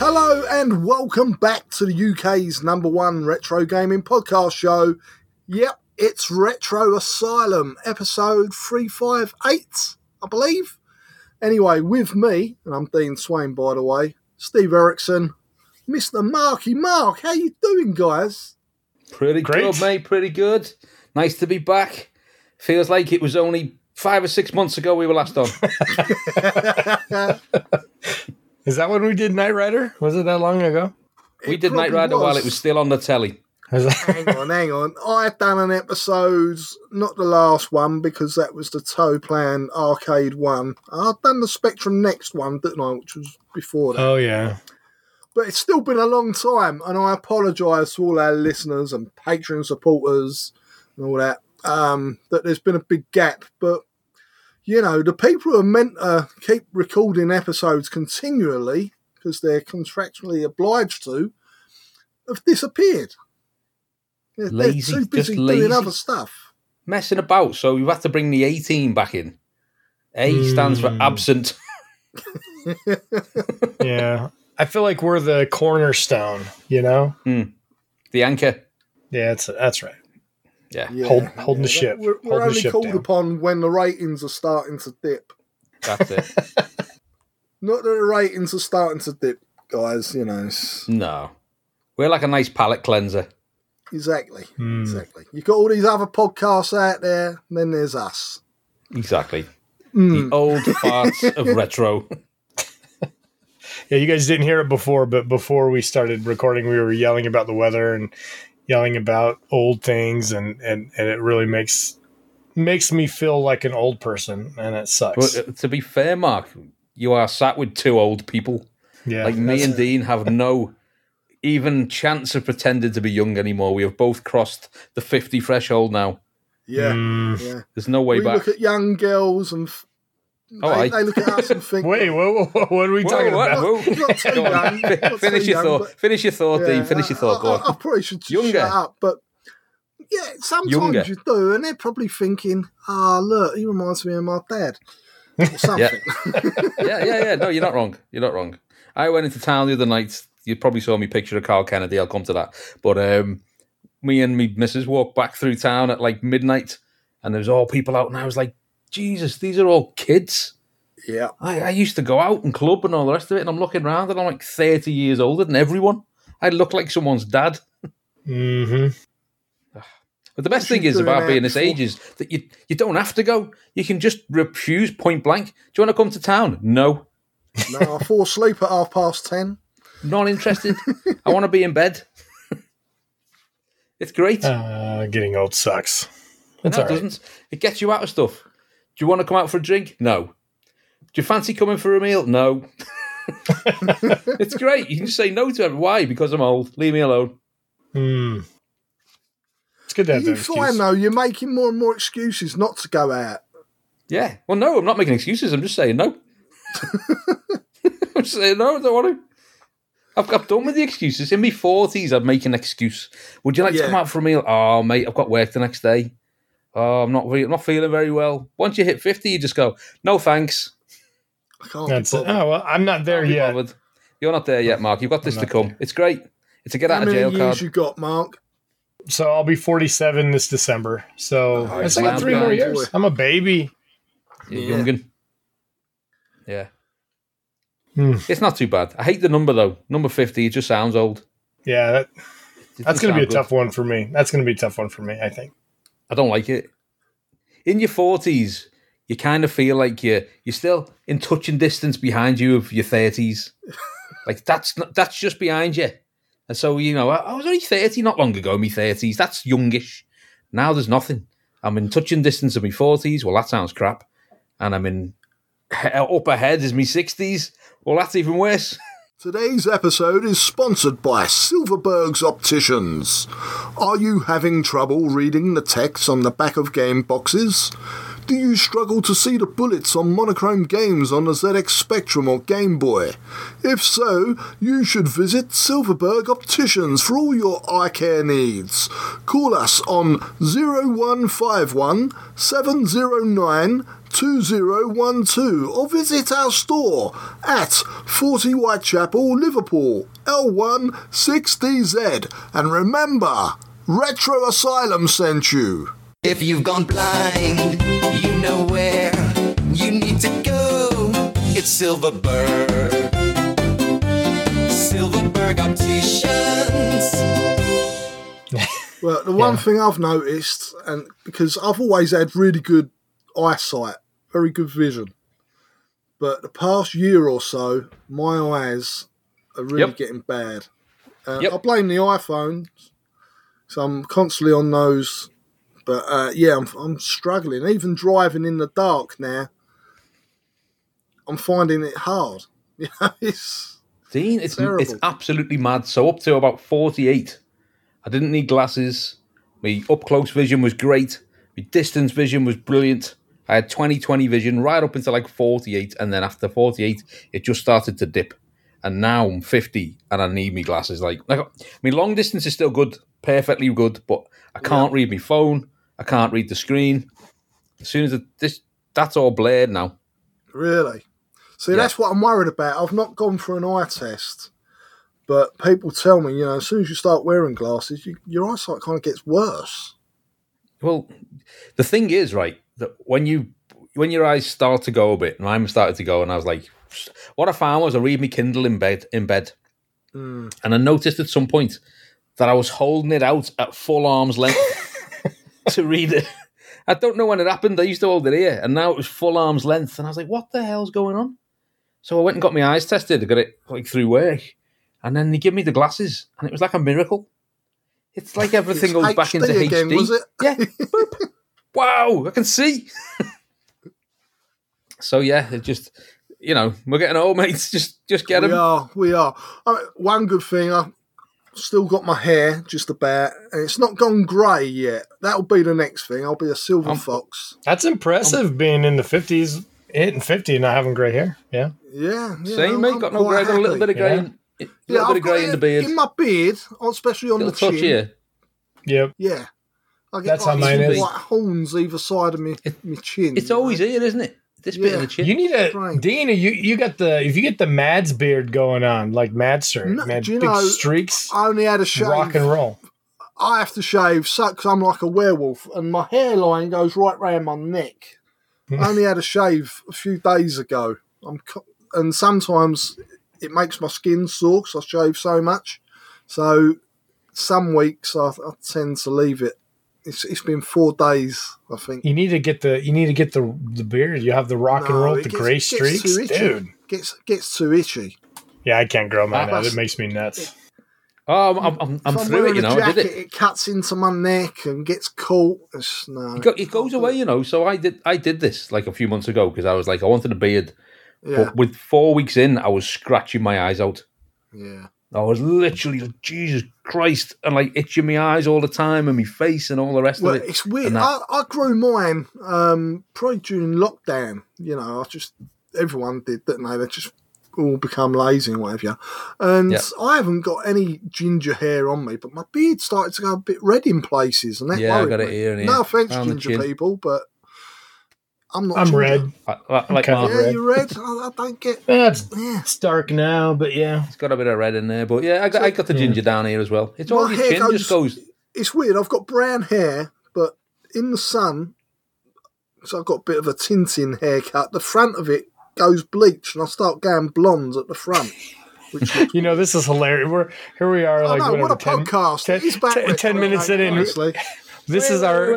Hello and welcome back to the UK's #1 retro gaming podcast show. Yep, it's Retro Asylum, episode 358, I believe. Anyway, with me, and I'm Dean Swain by the way, Steve Erickson, Mr. Marky Mark. How you doing, guys? Pretty good, mate, pretty good. Nice to be back. Feels like it was only 5 or 6 months ago we were last on. Is that when we did Knight Rider? Was it that long ago? We did Knight Rider while it was still on the telly. Hang on. I've done an episode, not the last one, because that was the Toplan arcade one. I've done the Spectrum Next one, didn't I, which was before that. Oh, yeah. But it's still been a long time, and I apologise to all our listeners and Patreon supporters and all that, that there's been a big gap. But, you know, the people who are meant to keep recording episodes continually, because they're contractually obliged to, have disappeared. Lazy, they're too busy just lazy. doing other stuff. Messing about, so we've had to bring the 18 back in. A stands for absent. Yeah. I feel like we're the cornerstone, you know? The anchor. Yeah, that's right. Yeah. Holding the ship. We're only called upon when the ratings are starting to dip. That's it. Not that the ratings are starting to dip, guys, you know. No. We're like a nice palate cleanser. Exactly. You've got all these other podcasts out there, and then there's us. Exactly. The old farts of retro. Yeah, you guys didn't hear it before, but before we started recording, we were yelling about the weather and yelling about old things, and it really makes me feel like an old person, and it sucks. Well, to be fair, Mark, you are sat with two old people. Yeah, like me and Dean have no even chance of pretending to be young anymore. We have both crossed the 50 threshold now. Yeah. There's no way we back. Look at young girls and they look at us and think, wait, what are we talking about? Not too young. Finish your thought. Finish your thought, Dean. Finish your thought. Go on. I probably should shut up, but yeah, sometimes you do, and they're probably thinking, look, he reminds me of my dad. Or something. Yeah. No, you're not wrong. I went into town the other night. You probably saw me picture of Carl Kennedy. I'll come to that. But me and me missus walked back through town at like midnight, and there was all people out, and I was like, Jesus, these are all kids. Yeah. I used to go out and club and all the rest of it, and I'm looking around, and I'm like 30 years older than everyone. I look like someone's dad. Mm-hmm. But the best thing is about being this age is that you don't have to go. You can just refuse point blank. Do you want to come to town? No. No, I fall asleep at 10:30. Not interested. I want to be in bed. It's great. Getting old sucks. It doesn't. It gets you out of stuff. Do you want to come out for a drink? No. Do you fancy coming for a meal? No. It's great. You can just say no to it. Why? Because I'm old. Leave me alone. It's good to have that excuse. You find, though, you're making more and more excuses not to go out. Yeah. Well, no, I'm not making excuses. I'm just saying no. I'm just saying no, I don't want to. I've done with the excuses. In my 40s, I'd make an excuse. Would you like to come out for a meal? Oh, mate, I've got work the next day. Oh, I'm not feeling very well. Once you hit 50, you just go, no, thanks. I can't be bothered. well, I'm not there yet. Bothered. You're not there yet, Mark. You've got this to come. There. It's great. It's a get out of jail card. How many years you got, Mark? So I'll be 47 this December. So I got 3 more years. I'm a baby. You're youngin'. Yeah. It's not too bad. I hate the number, though. Number 50, it just sounds old. Yeah, that's going to be a tough one for me. That's going to be a tough one for me, I think. I don't like it. In your 40s, you kind of feel like you're still in touching distance behind you of your 30s. Like, that's just behind you. And so, you know, I was only 30 not long ago, me 30s. That's youngish. Now there's nothing. I'm in touching distance of my 40s. Well, that sounds crap. And I'm in up ahead is me 60s. Well, that's even worse. Today's episode is sponsored by Silverberg's Opticians. Are you having trouble reading the text on the back of game boxes? Do you struggle to see the bullets on monochrome games on the ZX Spectrum or Game Boy? If so, you should visit Silverberg Opticians for all your eye care needs. Call us on 0151 709 2012 or visit our store at 40 Whitechapel, Liverpool, L1 6DZ. And remember, Retro Asylum sent you. If you've gone blind, you know where you need to go. It's Silverberg. Silverberg Opticians. Well, the one thing I've noticed, and because I've always had really good eyesight, very good vision, but the past year or so, my eyes are really getting bad. I blame the iPhone, so I'm constantly on those. But I'm struggling. Even driving in the dark now, I'm finding it hard. Dean, it's absolutely mad. So up to about 48, I didn't need glasses. My up-close vision was great. My distance vision was brilliant. I had 20/20 vision right up until like 48, and then after 48, it just started to dip. And now I'm 50, and I need my glasses. Like my long distance is still good, perfectly good, but I can't read my phone. I can't read the screen. As soon as that's all blurred now. Really? See, that's what I'm worried about. I've not gone for an eye test, but people tell me, as soon as you start wearing glasses, your eyesight kind of gets worse. Well, the thing is, right, that when your eyes start to go a bit, and mine started to go, and I was like, what I found was I read my Kindle in bed, and I noticed at some point that I was holding it out at full arm's length to read it. I don't know when it happened. I used to hold it here, and now it was full arm's length, and I was like, what the hell's going on? So I went and got my eyes tested. I got it through work, and then they give me the glasses, and it was like a miracle. It's like everything goes back into again, HD. Was it? Yeah. Boop. Wow, I can see. So it just, we're getting old, mates. Just get them. We are. One good thing, I've still got my hair just about, and it's not gone grey yet. That'll be the next thing. I'll be a silver fox. That's impressive, being in the 50s, hitting 50 and not having grey hair. Yeah. Yeah. Same, mate. Got no grey. Got a little bit of grey. A little bit of grey in the beard. In my beard, especially on the chin. Touch here. Yep. Yeah. I get That's how mine is. White horns either side of my chin. It's always here, isn't it? This bit of the chin. You need Dean, you got if you get the Mads beard going on, like Madster, big streaks. I only had a shave. Rock and roll. I have to shave because I'm like a werewolf, and my hairline goes right round my neck. I only had a shave a few days ago. And sometimes it makes my skin sore because I shave so much. So some weeks I tend to leave it. It's been 4 days, I think. You need to get the beard. You have the rock and roll, the gray streaks, dude. Gets too itchy. Yeah, I can't grow mine out. It makes me nuts. Oh, I'm through it. I did it. It cuts into my neck and gets caught. It goes away, So I did this like a few months ago because I was like, I wanted a beard. Yeah. But with 4 weeks in, I was scratching my eyes out. Yeah. I was literally like, Jesus Christ, and like itching my eyes all the time and my face and all the rest of it. It's weird. I grew mine probably during lockdown. Everyone did, didn't they? They just all become lazy and whatever. And I haven't got any ginger hair on me, but my beard started to go a bit red in places, and that worried I got me. it here and here. No offense, ginger people, but I'm not. I'm ginger. red. Like red. You're red. I don't get. It's dark now, but yeah, it's got a bit of red in there. But I got the ginger down here as well. It's all your chin just goes. It's weird. I've got brown hair, but in the sun, so I've got a bit of a Tintin haircut. The front of it goes bleach, and I start going blonde at the front. This is hilarious. Here we are, like what a podcast! 10 minutes in, honestly. This is our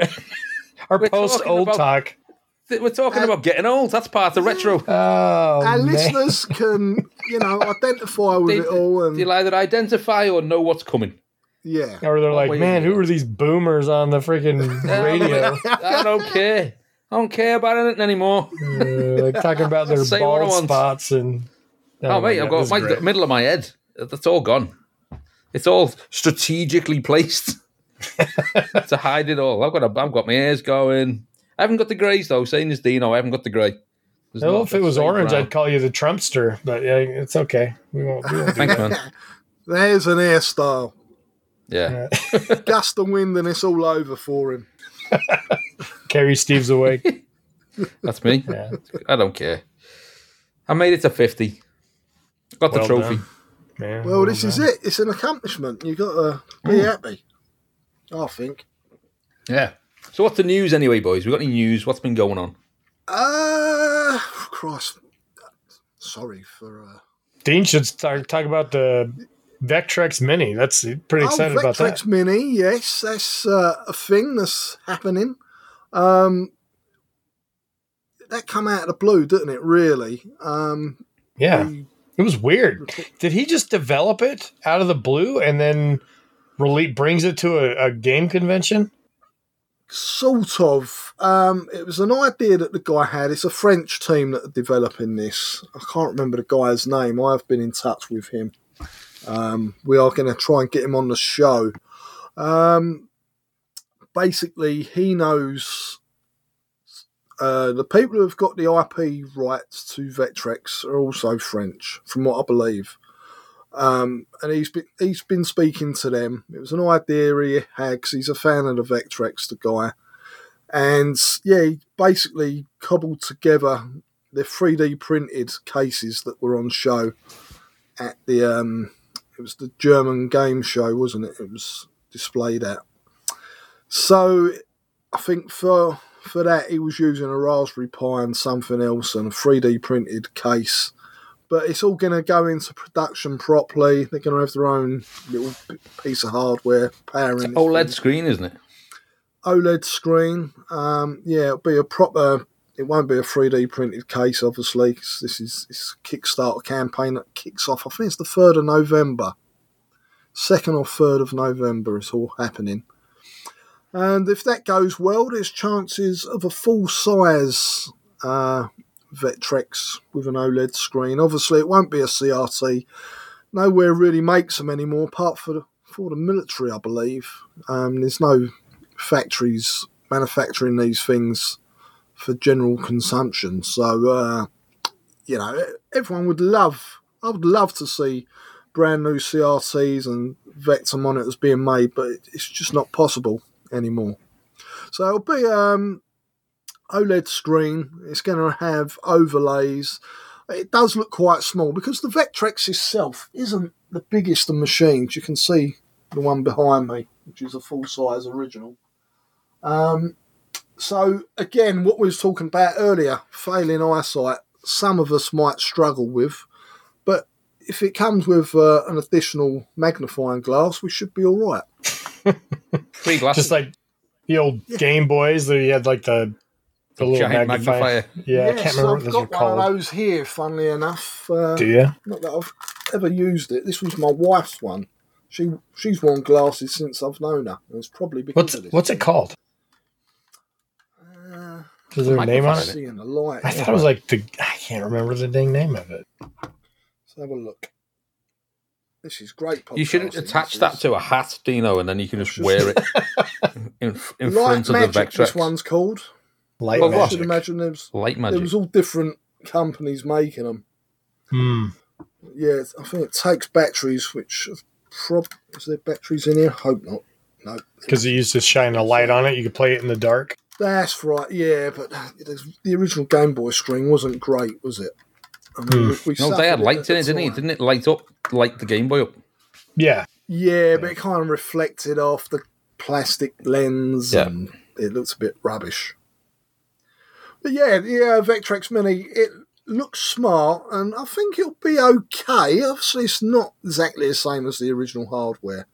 post old talk. We're talking about getting old. That's part of retro. Our listeners can, identify with it all. And they'll either identify or know what's coming. Yeah. Or they're like, man, who are these boomers on the freaking radio? I don't care. I don't care about anything anymore. Like talking about their bald spots and... mate, I've got the middle of my head. That's all gone. It's all strategically placed to hide it all. I've got my ears going. I haven't got the greys though. Same as Dino, I haven't got the grey. Well, if it was orange, I'd call you the Trumpster. But yeah, it's okay. We won't Thanks, man. There's an hairstyle. Yeah. Gust of wind and it's all over for him. Carrie Steve's awake. That's me. Yeah. I don't care. I made it to 50. Got the Well trophy. done. Yeah, Well, this is done. it. It's an accomplishment. You've got to be happy, I think. Yeah. So what's the news anyway, boys? We got any news? What's been going on? Christ. Sorry for... Dean should talk about the Vectrex Mini. That's pretty excited about that. Vectrex Mini, yes. That's a thing that's happening. That come out of the blue, didn't it, really? Yeah. It was weird. Did he just develop it out of the blue and then brings it to a game convention? Sort of. It was an idea that the guy had. It's a French team that are developing this. I can't remember the guy's name. I have been in touch with him. We are going to try and get him on the show. Basically, he knows the people who have got the IP rights to Vectrex are also French, from what I believe. And he's been speaking to them. It was an idea he had because he's a fan of the Vectrex, the guy. And yeah, he basically cobbled together the 3D printed cases that were on show at the it was the German game show, wasn't it? It was displayed at. So I think for that he was using a Raspberry Pi and something else and a 3D printed case. But it's all going to go into production properly. They're going to have their own little piece of hardware powering. It's an OLED screen, isn't it? OLED screen. Yeah, it'll be a proper. It won't be a 3D printed case, obviously. 'Cause this is a Kickstarter campaign that kicks off. I think it's the 3rd of November. 2nd or 3rd of November. It's all happening. And if that goes well, there's chances of a full size Vectrex with an OLED screen. Obviously, it won't be a CRT. Nowhere really makes them anymore, apart for the military, I believe. There's no factories manufacturing these things for general consumption. So, everyone would love. I would love to see brand new CRTs and Vector monitors being made, but it's just not possible anymore. So it'll be OLED screen. It's going to have overlays. It does look quite small because the Vectrex itself isn't the biggest of machines. You can see the one behind me, which is a full-size original. So again, what we was talking about earlier, failing eyesight, some of us might struggle with, but if it comes with an additional magnifying glass, we should be all right. Free glasses. Just like the old Game Boys that you had like the little giant magnifier. Yeah, I can't remember what I've those got were called. one of those here, funnily enough. Do you? Not that I've ever used it. This was my wife's one. She's worn glasses since I've known her. And it's probably because of this. What's it called? Is there a name on it? Seeing the light. I thought it was like I can't remember the dang name of it. Let's have a look. This is great. You should podcasting, attach this that is. to a hat, Dino, and then you can just wear it in Light front of Magic, the Vectrex. this one's called. Light Well, I Magic. should imagine there Light Magic. was all different companies making them. Hmm. Yeah, I think it takes batteries, which is there batteries in here? Hope not. No. Because it used to shine a light on it. You could play it in the dark. That's right, yeah, but the original Game Boy screen wasn't great, was it? I mean, we No, suffered they had it lights at in it, the didn't it? time. Didn't it light the Game Boy up? Yeah. Yeah, but it kind of reflected off the plastic lens Yeah. and it looks a bit rubbish. But yeah, Vectrex Mini, it looks smart and I think it'll be okay. Obviously, it's not exactly the same as the original hardware.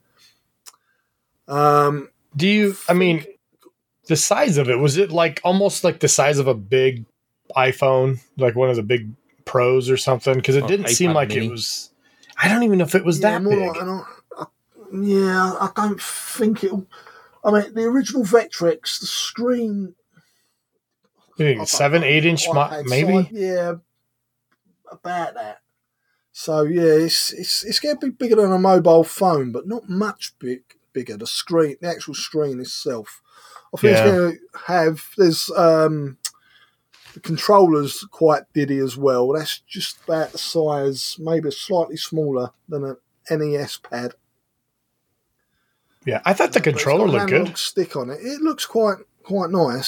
Do you, I mean, the size of it, was it like almost like the size of a big iPhone, like one of the big Pros or something? Because it didn't seem iPad like mini. it was, I don't even know if it was that more big. like I don't think it'll. I mean, the original Vectrex, the screen. You think 7-8 inch, iPad maybe? size, yeah, about that. So yeah, it's going to be bigger than a mobile phone, but not much bigger. The screen, the actual screen itself. I think it's going to have. There's the controller's quite diddy as well. That's just about the size, maybe slightly smaller than an NES pad. Yeah, I thought the But it's controller got an looked analog good. stick on it. It looks quite nice.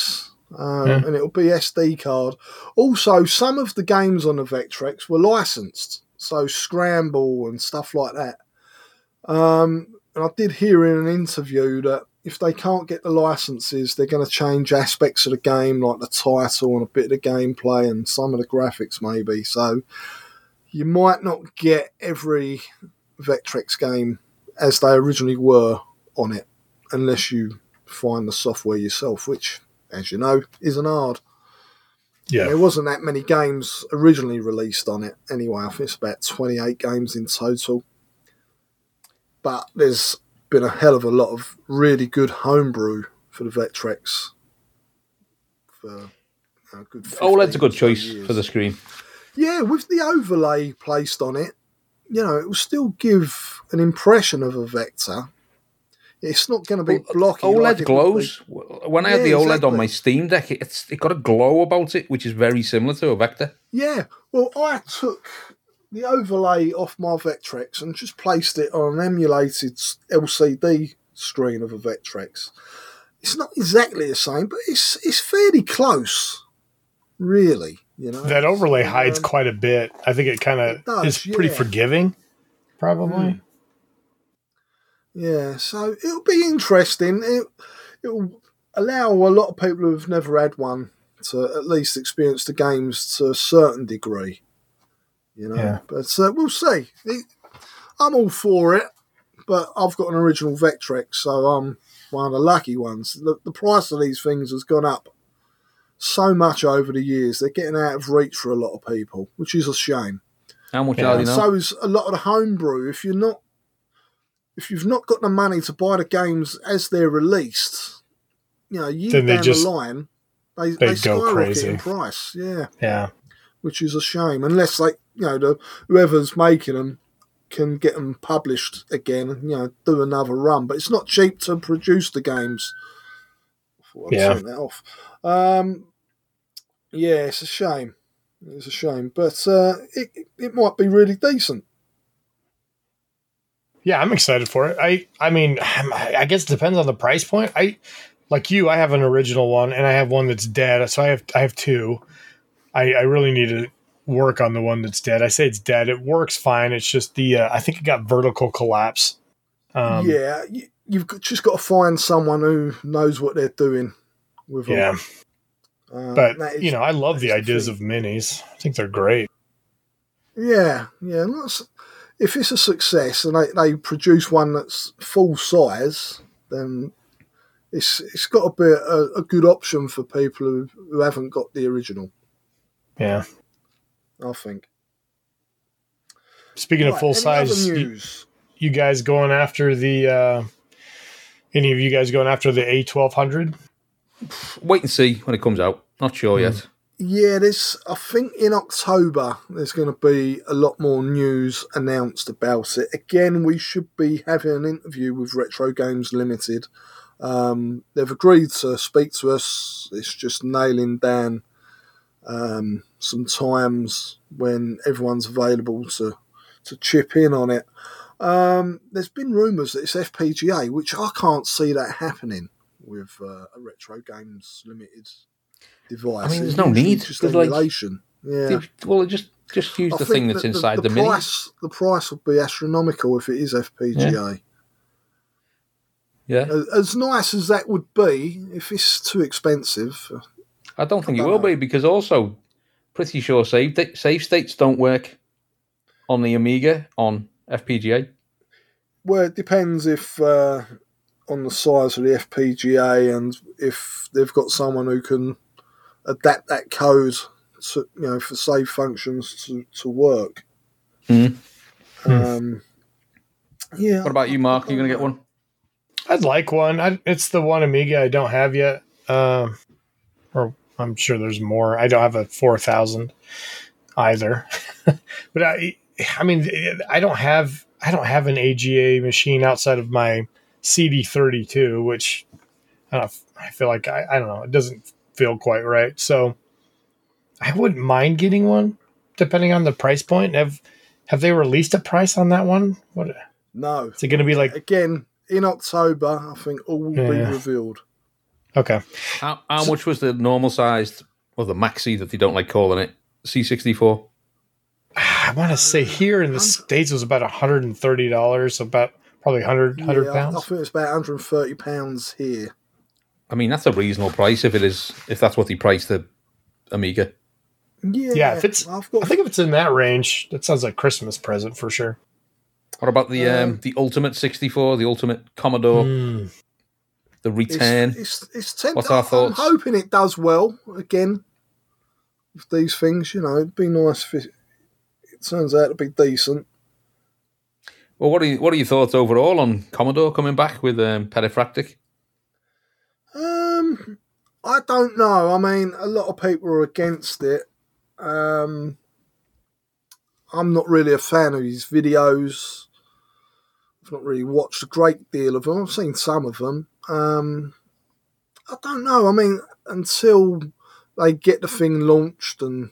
and it'll be SD card. Also, some of the games on the Vectrex were licensed, so Scramble and stuff like that. And I did hear in an interview that if they can't get the licenses, they're going to change aspects of the game, like the title and a bit of the gameplay and some of the graphics maybe. So you might not get every Vectrex game as they originally were on it, unless you find the software yourself, which, as you know, isn't hard. Yeah. There wasn't that many games originally released on it anyway. I think it's about 28 games in total. But there's been a hell of a lot of really good homebrew for the Vectrex. For a good OLED's a good choice years. for the screen. Yeah, with the overlay placed on it, it will still give an impression of a vector. It's not going to be blocky. OLED like glows. When I had the OLED on my Steam Deck, it got a glow about it, which is very similar to a vector. Yeah, well, I took the overlay off my Vectrex and just placed it on an emulated LCD screen of a Vectrex. It's not exactly the same, but it's fairly close, really. That overlay hides quite a bit. I think it kind of is pretty forgiving, probably. Yeah, so it'll be interesting. It'll allow a lot of people who've never had one to at least experience the games to a certain degree. Yeah. But we'll see. I'm all for it, but I've got an original Vectrex, so I'm one of the lucky ones. The price of these things has gone up so much over the years. They're getting out of reach for a lot of people, which is a shame. How much are they now? So is a lot of the homebrew. If you've not got the money to buy the games as they're released, years down the line, they go skyrocket crazy in price. Yeah. Yeah. Which is a shame, unless whoever's making them can get them published again and do another run. But it's not cheap to produce the games. I thought I'd turn that off. It's a shame. It's a shame, but it might be really decent. Yeah, I'm excited for it. I mean, I guess it depends on the price point. I have an original one, and I have one that's dead. So I have two. I really need to work on the one that's dead. I say it's dead. It works fine. It's just I think it got vertical collapse. You've just got to find someone who knows what they're doing with them. Yeah. But, I love the ideas of minis. I think they're great. Yeah. If it's a success and they produce one that's full size, then it's got to be a good option for people who haven't got the original. Yeah. I think. Speaking of full size, you guys going after any of you guys going after the A1200? Wait and see when it comes out. Not sure yet. Yeah, I think in October there's going to be a lot more news announced about it. Again, we should be having an interview with Retro Games Limited. They've agreed to speak to us. It's just nailing down some times when everyone's available to chip in on it. There's been rumours that it's FPGA, which I can't see that happening with a Retro Games Limited device. I mean, there's no need. Just emulation. Just use the thing that's inside the mini. The price would be astronomical if it is FPGA. Yeah. As nice as that would be, if it's too expensive, I don't think it will be, because also pretty sure save states don't work on the Amiga on FPGA. Well, it depends if on the size of the FPGA and if they've got someone who can adapt that code to, for save functions to work. Mm. Yeah. What about you, Mark? Are you going to get one? I'd like one. It's the one Amiga I don't have yet. Or I'm sure there's more. I don't have a 4000 either. But I mean, I don't have an AGA machine outside of my CD32, which I feel like I don't know. It doesn't feel quite right. So I wouldn't mind getting one, depending on the price point. Have they released a price on that one? What? No. Is it going to be like again? In October, I think all will be revealed. Okay. How much was the normal sized, or the maxi that they don't like calling it, C64? I want to say here in the States it was about $130, so about probably 100 I pounds. think it's about £130 here. I mean, that's a reasonable price if that's what they price the Amiga. Yeah, I think if it's in that range, that sounds like Christmas present for sure. What about the Ultimate 64, the Ultimate Commodore, the Return? It's What's our thoughts? I'm hoping it does well again with these things. It'd be nice if it turns out to be decent. Well, what are your thoughts overall on Commodore coming back with Perifractic? I don't know. I mean, a lot of people are against it. I'm not really a fan of his videos. I've not really watched a great deal of them. I've seen some of them. I don't know. I mean, until they get the thing launched and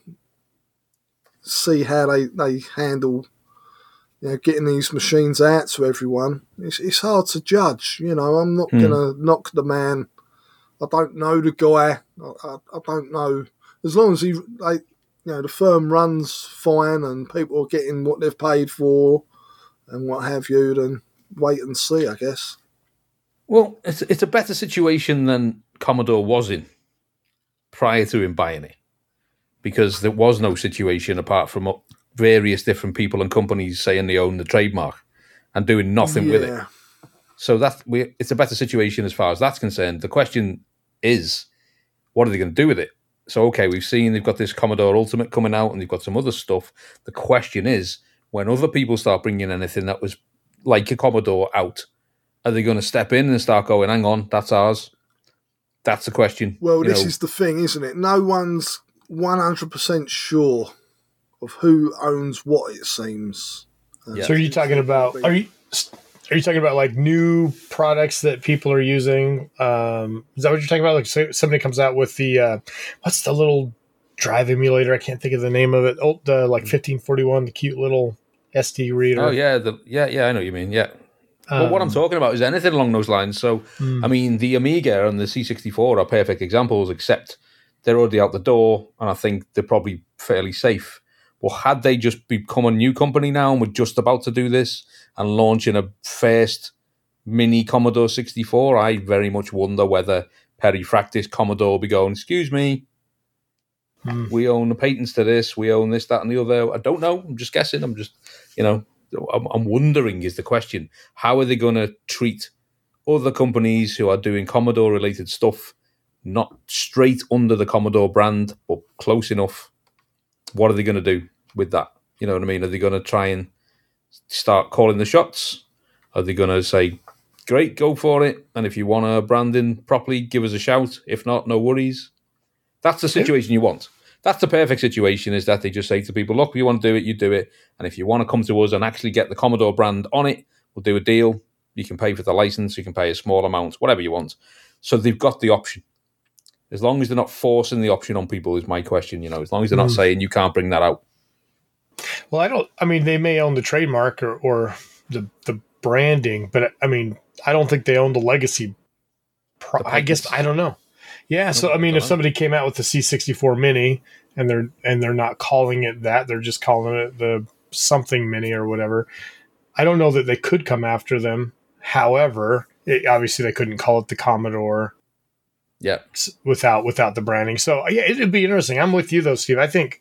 see how they handle, getting these machines out to everyone, it's hard to judge. I'm not going to knock the man. I don't know the guy. I don't know. As long as the firm runs fine and people are getting what they've paid for and what have you, then wait and see, I guess. Well, it's a better situation than Commodore was in prior to him buying it, because there was no situation apart from various different people and companies saying they own the trademark and doing nothing with it. So it's a better situation as far as that's concerned. The question is, what are they going to do with it? So, okay, we've seen they've got this Commodore Ultimate coming out and they've got some other stuff. The question is, when other people start bringing anything that was like a Commodore out, are they going to step in and start going, hang on, that's ours? That's the question. Well, this is the thing, isn't it? No one's 100% sure of who owns what, it seems. So are you talking about... Are you talking about like new products that people are using? Is that what you're talking about? Like somebody comes out with the what's the little drive emulator? I can't think of the name of it. Oh, the 1541, the cute little SD reader. Oh yeah, I know what you mean. Yeah, but what I'm talking about is anything along those lines. So I mean, the Amiga and the C64 are perfect examples, except they're already out the door, and I think they're probably fairly safe. Well, had they just become a new company now and were just about to do this and launching a first mini Commodore 64, I very much wonder whether Perifractic Commodore will be going, excuse me, we own the patents to this, we own this, that, and the other. I don't know. I'm just guessing. I'm just, I'm wondering is the question. How are they going to treat other companies who are doing Commodore-related stuff, not straight under the Commodore brand, but close enough? What are they going to do with that? You know what I mean? Are they going to try and start calling the shots? Are they going to say, great, go for it, and if you want to branding properly, give us a shout. If not, no worries. That's the situation you want. That's the perfect situation, is that they just say to people, look, if you want to do it, you do it. And if you want to come to us and actually get the Commodore brand on it, we'll do a deal. You can pay for the license, you can pay a small amount, whatever you want. So they've got the option. As long as they're not forcing the option on people is my question, as long as they're not saying you can't bring that out. Well, they may own the trademark or the branding, but I don't think they own the legacy. I guess, I don't know. Yeah. So, if somebody came out with the C64 Mini and they're not calling it that, they're just calling it the something Mini or whatever. I don't know that they could come after them. However, obviously they couldn't call it the Commodore. Yeah, without the branding. So yeah, it'd be interesting. I'm with you though, Steve. I think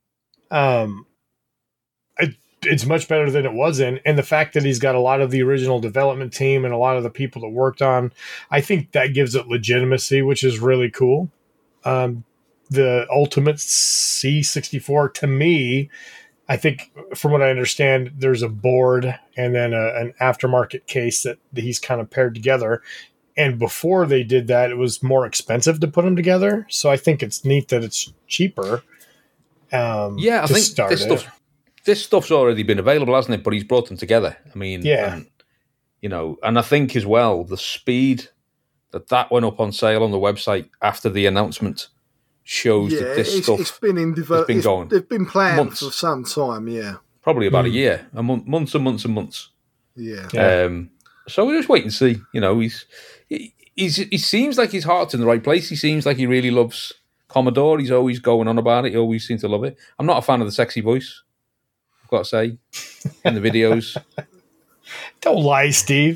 it's much better than it was in, and the fact that he's got a lot of the original development team and a lot of the people that worked on, I think that gives it legitimacy, which is really cool. The Ultimate C64, to me, I think from what I understand, there's a board and then an aftermarket case that he's kind of paired together. And before they did that, it was more expensive to put them together. So I think it's neat that it's cheaper. I think this stuff's already been available, hasn't it? But he's brought them together. And I think as well, the speed that went up on sale on the website after the announcement shows that this stuff it's been in has been going. They've been planned for some time, probably about a year, months and months and months. Yeah. So we'll just wait and see. he seems like his heart's in the right place. He seems like he really loves Commodore. He's always going on about it. He always seems to love it. I'm not a fan of the sexy voice, I've got to say, in the videos. Don't lie, Steve.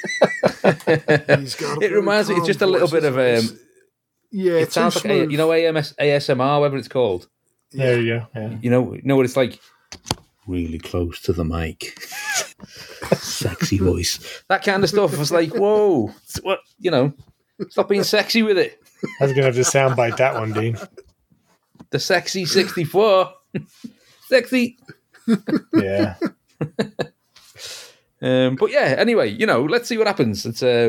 It reminds me, it's just a little bit of yeah. It sounds like ASMR, whatever it's called. There you go. Yeah. You know what it's like? Really close to the mic, sexy voice, that kind of stuff. I was like, whoa, what? Stop being sexy with it. I was gonna have to soundbite that one, Dean. The sexy 64, sexy. Yeah. But yeah, anyway, let's see what happens.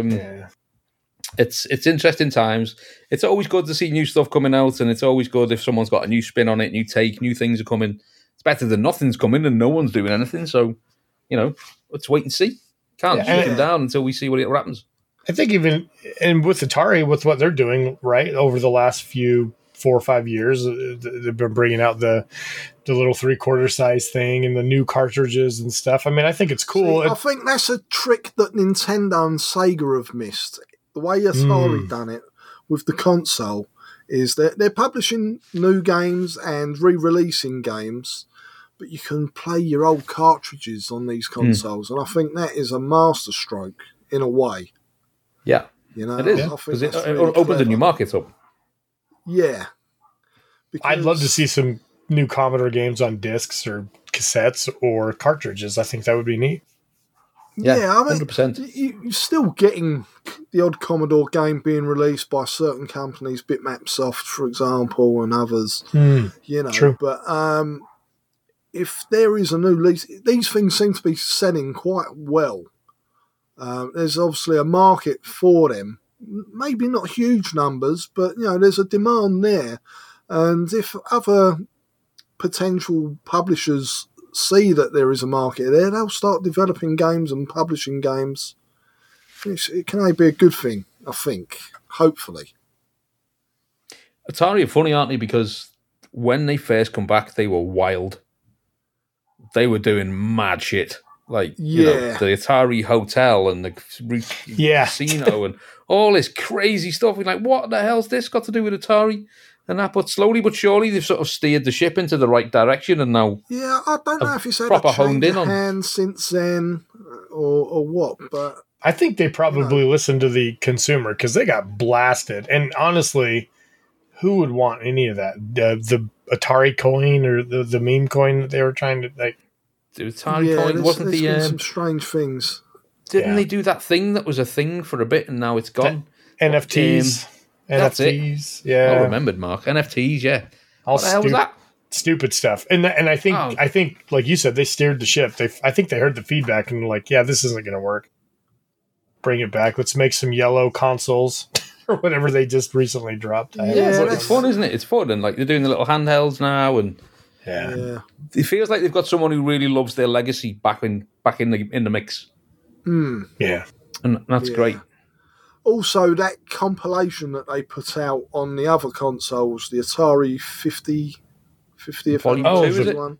It's interesting times. It's always good to see new stuff coming out, and it's always good if someone's got a new spin on it, new take, new things are coming. It's better than nothing's coming and no one's doing anything. So, let's wait and see. Can't shoot them down until we see what happens. I think even and with Atari, with what they're doing, right, over the last 4 or 5 years, they've been bringing out the little 3/4 size thing and the new cartridges and stuff. I mean, I think it's cool. See, I think that's a trick that Nintendo and Sega have missed. The way Atari done it with the console is that they're publishing new games and re-releasing games, but you can play your old cartridges on these consoles, and I think that is a masterstroke in a way. Yeah, it is, because it opens a new market up. Yeah. I'd love to see some new Commodore games on discs or cassettes or cartridges. I think that would be neat. Yeah, I mean, 100%. You're still getting the odd Commodore game being released by certain companies, Bitmap Soft, for example, and others. True. But if there is a new release, these things seem to be selling quite well. There's obviously a market for them. Maybe not huge numbers, but there's a demand there. And if other potential publishers see that there is a market there, they'll start developing games and publishing games. It can only be a good thing, I think. Hopefully. Atari are funny, aren't they? Because when they first come back, they were wild. They were doing mad shit. Like, the Atari Hotel and the casino and all this crazy stuff. We're like, what the hell's this got to do with Atari? And that, but slowly but surely, they've sort of steered the ship into the right direction, and now I don't know if it's had proper a honed change in of on hand since then or what, but I think they probably listened to the consumer because they got blasted. And honestly, who would want any of that? The Atari coin or the meme coin that they were trying to like. The Atari coin wasn't the some strange things. Didn't they do that thing that was a thing for a bit and now it's gone? NFTs. That's NFTs, it. Yeah. I remembered, Mark. NFTs, yeah. What the hell was that? Stupid stuff. And I think like you said, they steered the ship. I think they heard the feedback and were like, yeah, this isn't going to work. Bring it back. Let's make some yellow consoles or whatever they just recently dropped. It's fun, isn't it? It's fun. And like they're doing the little handhelds now, and it feels like they've got someone who really loves their legacy back in the mix. Yeah, and that's great. Also, that compilation that they put out on the other consoles, the Atari 50th anniversary one,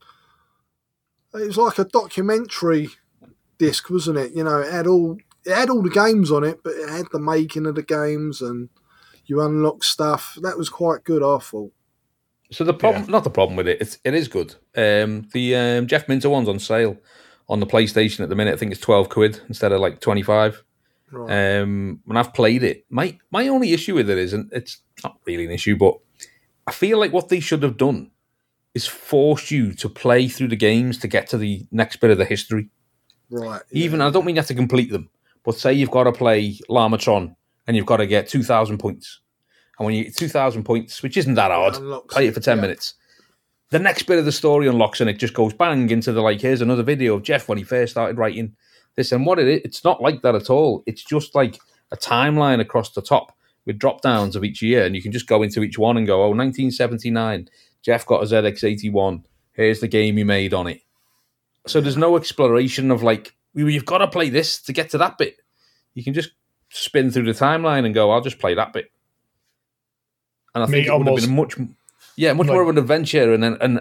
it was like a documentary disc, wasn't it? It had all the games on it, but it had the making of the games and you unlock stuff. That was quite good, I thought. So the problem, not the problem with it, it is good. The Jeff Minter one's on sale on the PlayStation at the minute. I think it's £12 instead of like 25. Right. When I've played it, my only issue with it is, and it's not really an issue, but I feel like what they should have done is forced you to play through the games to get to the next bit of the history. Right. Even I don't mean you have to complete them, but say you've got to play Lamatron and you've got to get 2,000 points. And when you get 2,000 points, which isn't that hard, play it for 10 minutes. The next bit of the story unlocks and it just goes bang into the here's another video of Jeff when he first started writing this. And what it is, it's not like that at all. It's just like a timeline across the top with drop downs of each year. And you can just go into each one and go, 1979, Jeff got a ZX81. Here's the game he made on it. So there's no exploration of you've got to play this to get to that bit. You can just spin through the timeline and go, I'll just play that bit. And I think it would have been much more of an adventure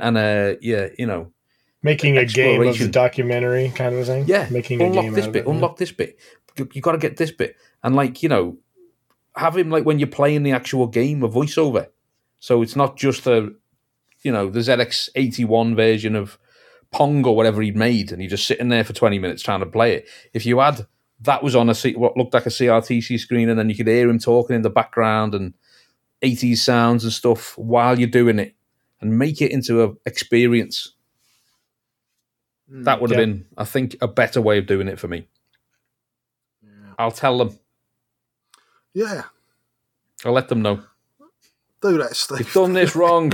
making a game of the documentary kind of thing. Yeah, making unlock a game this bit, unlock this bit. You got to get this bit, and have him like when you're playing the actual game, a voiceover. So it's not just the ZX81 version of Pong or whatever he'd made, and you're just sitting there for 20 minutes trying to play it. If you had that was on what looked like a CRTC screen, and then you could hear him talking in the background and 80s sounds and stuff while you're doing it, and make it into an experience. That would have been, I think, a better way of doing it for me. Yeah. I'll tell them. Yeah. I'll let them know. Do that, Steve. You've done this wrong.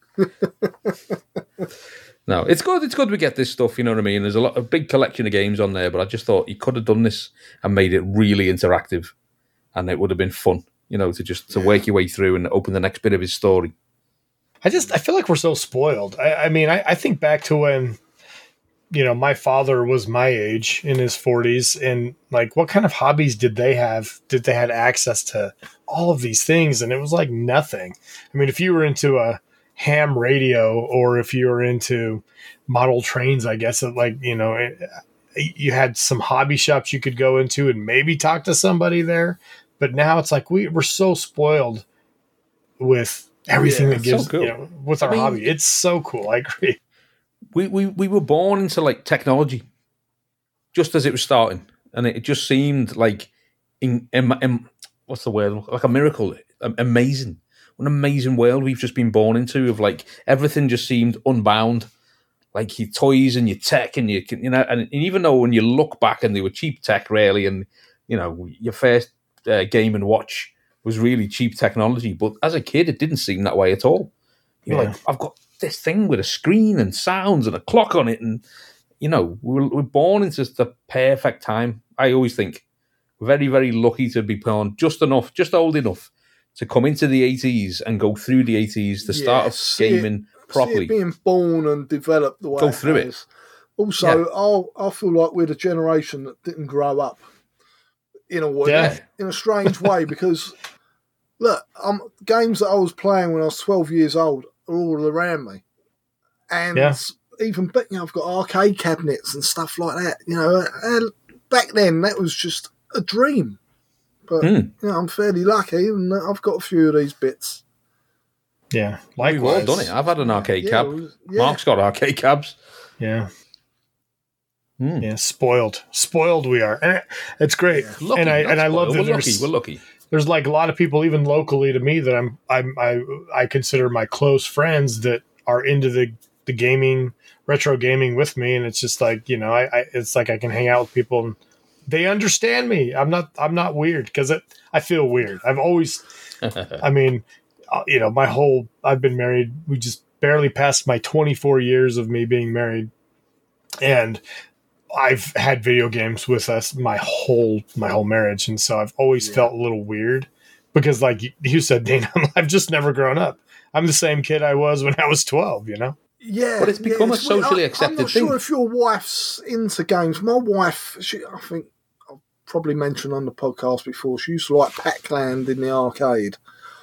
No, it's good. It's good we get this stuff, you know what I mean? There's a big collection of games on there, but I just thought you could have done this and made it really interactive, and it would have been fun, to work your way through and open the next bit of his story. I feel like we're so spoiled. I think back to when, my father was my age in his 40s, and like, what kind of hobbies did they have? Did they had access to all of these things? And it was like nothing. I mean, if you were into a ham radio, or if you were into model trains, I guess, you had some hobby shops you could go into and maybe talk to somebody there. But now it's like we're so spoiled with everything that gives, so cool. With our hobby. It's so cool. I agree. We were born into like technology just as it was starting, and it just seemed like what's the word? Like a miracle, amazing. What an amazing world we've just been born into, of like everything just seemed unbound, like your toys and your tech and and even though when you look back and they were cheap tech really, and your first Game & Watch was really cheap technology, but as a kid it didn't seem that way at all. You're like, I've got this thing with a screen and sounds and a clock on it, and we're born into the perfect time. I always think we're very, very lucky to be born just old enough to come into the 80s and go through the 80s, the start of gaming properly. Being born and developed the way go through it. Also, I feel like we're the generation that didn't grow up in a way, in a strange way, because look, games that I was playing when I was 12 years old are all around me, and even I've got arcade cabinets and stuff like that. And back then that was just a dream. But I'm fairly lucky, and I've got a few of these bits. Yeah, we've all done it. I've had an arcade cab. Mark's got arcade cabs. Yeah. Yeah, spoiled we are, and it's great. Lucky, and I love that we're lucky. There's like a lot of people, even locally to me, that I consider my close friends that are into the gaming, retro gaming with me, and it's just like it's like I can hang out with people and they understand me. I'm not weird, because I feel weird. I've always, I've been married. We just barely passed my 24 years of me being married, and I've had video games with us my whole marriage, and so I've always felt a little weird, because, like you said, Dean, I've just never grown up. I'm the same kid I was when I was 12. Yeah, but it's become a socially accepted thing. I'm not sure if your wife's into games. My wife, I think I've probably mentioned on the podcast before, she used to like Pac-Land in the arcade.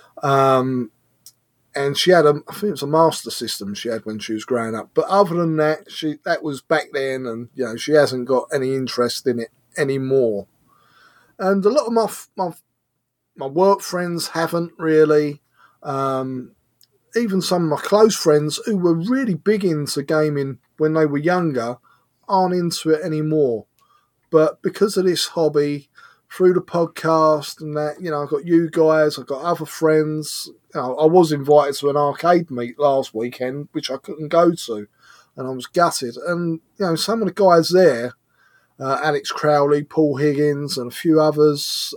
And she had I think it was a Master System she had when she was growing up. But other than that, that was back then, and she hasn't got any interest in it anymore. And a lot of my work friends haven't really. Even some of my close friends who were really big into gaming when they were younger aren't into it anymore. But because of this hobby, through the podcast and that, I've got you guys, I've got other friends. I was invited to an arcade meet last weekend, which I couldn't go to, and I was gutted. And, some of the guys there, Alex Crowley, Paul Higgins, and a few others,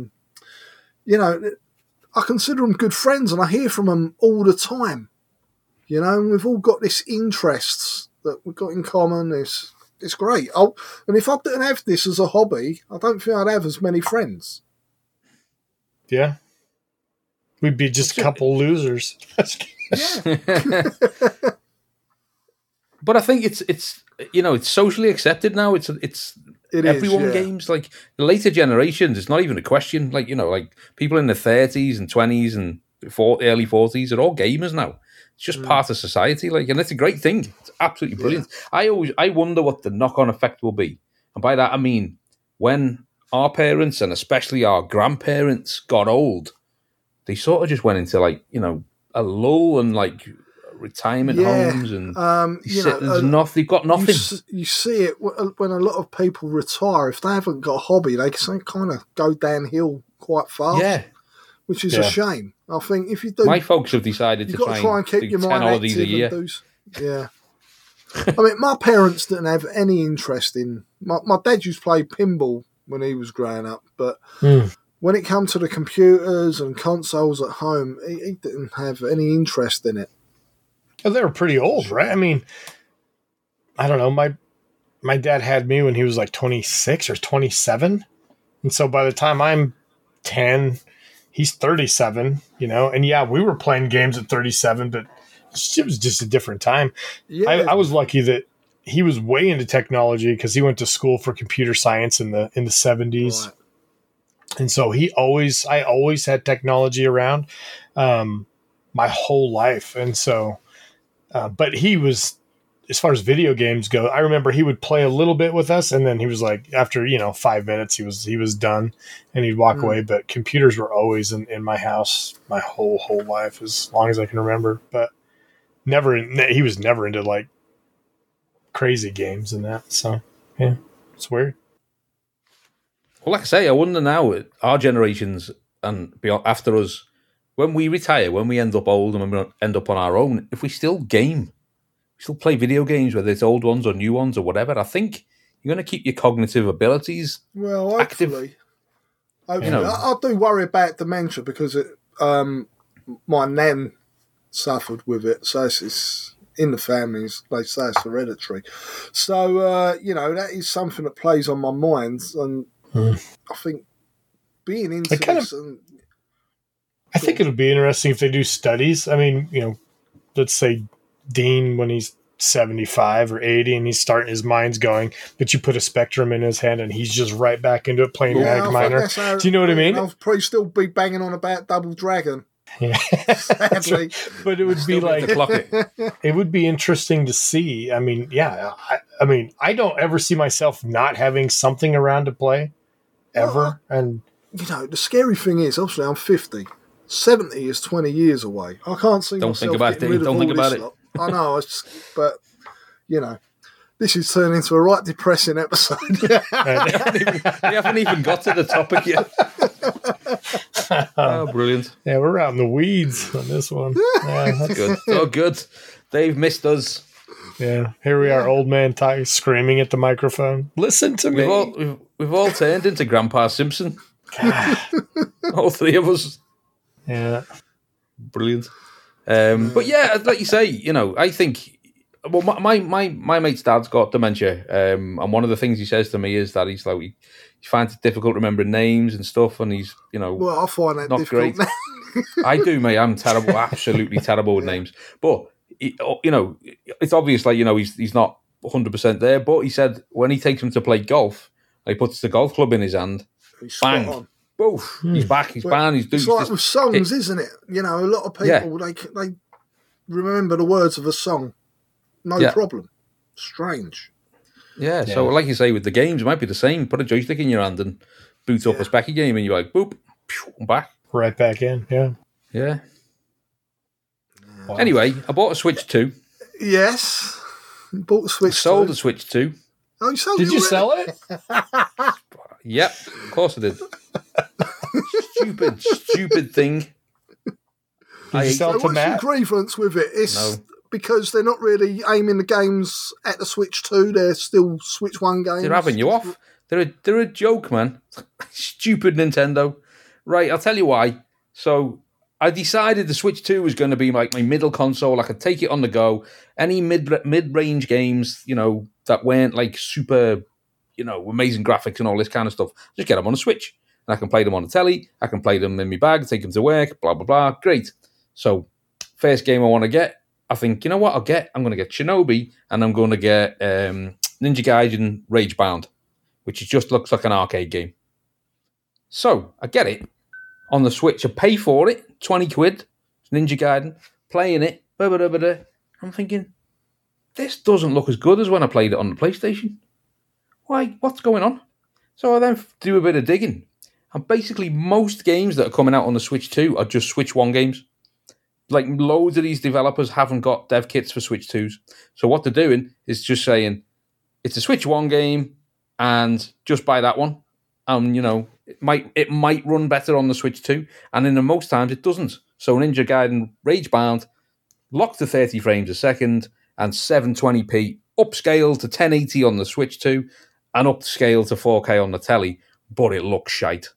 I consider them good friends, and I hear from them all the time. And we've all got this interest that we've got in common. It's great. And if I didn't have this as a hobby, I don't think I'd have as many friends. Yeah. We'd be just a couple losers. But I think it's socially accepted now. It everyone games, like the later generations. It's not even a question. Like people in their 30s and 20s and early 40s are all gamers now. It's just part of society, and it's a great thing. It's absolutely brilliant. I wonder what the knock-on effect will be, and by that I mean when our parents and especially our grandparents got old, they sort of just went into like, a lull and like retirement homes and they've got nothing. You see it when a lot of people retire. If they haven't got a hobby, they kind of go downhill quite fast. Yeah. Which is a shame. I think if you do... My folks have decided to try and keep do your 10 mind holidays a active year. Yeah. I mean, my parents didn't have any interest in... My dad used to play pinball when he was growing up, but when it came to the computers and consoles at home, he didn't have any interest in it. Well, they were pretty old, right? I mean, I don't know. My dad had me when he was like 26 or 27. And so by the time I'm 10, he's 37, and we were playing games at 37, but it was just a different time. Yeah. I was lucky that he was way into technology because he went to school for computer science in the 70s. Right. And so I always had technology around my whole life. And so, but he was, as far as video games go, I remember he would play a little bit with us, and then he was like, after 5 minutes, he was done, and he'd walk away. But computers were always in my house my whole life, as long as I can remember. But he was never into like crazy games and that. So yeah, it's weird. Well, like I say, I wonder now, our generations and beyond after us, when we retire, when we end up old and when we end up on our own, if we still game. Still play video games, whether it's old ones or new ones or whatever. I think you're going to keep your cognitive abilities active. Hopefully. I do worry about dementia because my nan suffered with it, so it's in the family. They say it's hereditary. So that is something that plays on my mind, and I think being into this. I think it'll be interesting if they do studies. I mean, let's say Dean when he's 75 or 80 and his mind's going, but you put a Spectrum in his hand and he's just right back into it playing Mag Minor. Do you know what I mean? I'll probably still be banging on about Double Dragon. Yeah. Sadly. But it would be like it would be interesting to see. I mean, I don't ever see myself not having something around to play ever. And the scary thing is, obviously I'm 50. 70 is 20 years away. I can't see myself getting rid of all this lot. I know, but this is turning into a right depressing episode. We haven't even got to the topic yet. Oh, brilliant! Yeah, we're out in the weeds on this one. Yeah, that's good. Oh, good. They've missed us. Yeah, here we are, old man screaming at the microphone. Listen to me. We've all turned into Grandpa Simpson. All three of us. Yeah, brilliant. But yeah, like you say, I think. Well, my mate's dad's got dementia, and one of the things he says to me is that he's like he finds it difficult remembering names and stuff, and he's well, I find that not difficult. Great. I do, mate. I'm terrible, absolutely terrible with names. But it's obvious, like he's not 100% there. But he said when he takes him to play golf, he puts the golf club in his hand, bang. Boof, he's back, he's banned, he's doing... It's like with songs, isn't it? A lot of people, they remember the words of a song. No problem. Strange. Yeah, so like you say, with the games, it might be the same. Put a joystick in your hand and boot up a specky game and you're like, boop, I'm back. Right back in, yeah. Yeah. Wow. Anyway, I bought a Switch 2. Yes. You bought the Switch 2. Sold the Switch 2. Oh, you sold it? Did you sell it? Yep, of course I did. Stupid thing. Did you sell it to Matt? What's your grievance with it? It's because they're not really aiming the games at the Switch 2. They're still Switch 1 games. They're having you off. They're a joke, man. Stupid Nintendo. Right, I'll tell you why. So I decided the Switch 2 was going to be like my middle console. I could take it on the go. Any mid-range games, that weren't like super, amazing graphics and all this kind of stuff. Just get them on a Switch. And I can play them on the telly. I can play them in my bag, take them to work, blah, blah, blah. Great. So first game I want to get, I think, you know what I'm going to get Shinobi and I'm going to get Ninja Gaiden Ragebound, which just looks like an arcade game. So I get it on the Switch. I pay for it, 20 quid, Ninja Gaiden, playing it. I'm thinking, this doesn't look as good as when I played it on the PlayStation. Why? What's going on? So I then do a bit of digging. And basically most games that are coming out on the Switch 2 are just Switch 1 games. Like loads of these developers haven't got dev kits for Switch 2s. So what they're doing is just saying, it's a Switch 1 game and just buy that one. It might run better on the Switch 2. And in the most times it doesn't. So Ninja Gaiden Ragebound locked to 30 frames a second and 720p, upscaled to 1080 on the Switch 2 and upscaled to 4K on the telly, but it looks shite.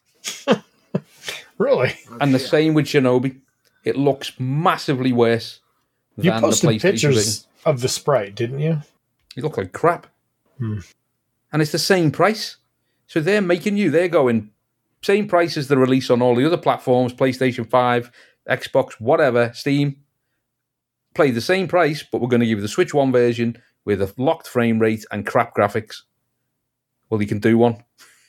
Really? And the same with Shinobi. It looks massively worse than You the posted PlayStation pictures version. of the sprite, didn't you? It looked like crap. And it's the same price. So they're going, same price as the release on all the other platforms, PlayStation 5, Xbox, whatever, Steam. Play the same price, but we're going to give you the Switch 1 version with a locked frame rate and crap graphics. Well, you can do one.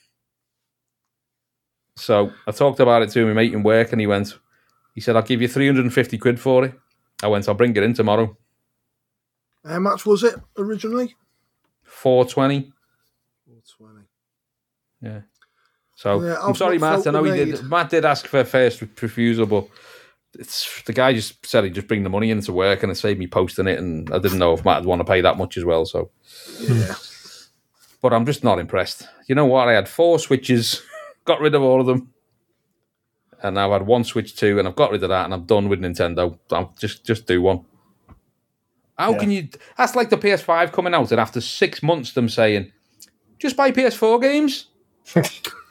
So I talked about it to my mate in work, and he said, I'll give you 350 quid for it. I went, I'll bring it in tomorrow. How much was it originally? 420. 420. Yeah. So Yeah, I'm I've sorry, not Matt. I know felt the need. Matt did ask for first refusal, but the guy just said he'd just bring the money into work, and it saved me posting it. And I didn't know if Matt would want to pay that much as well. So, Yeah. but I'm just not impressed. You know what? I had 4 Switches, got rid of all of them, and now I've had 1 Switch 2, and I've got rid of that, and I'm done with Nintendo. I'll just do one. How can you? That's like the PS5 coming out, and after 6 months, them saying, just buy PS4 games. You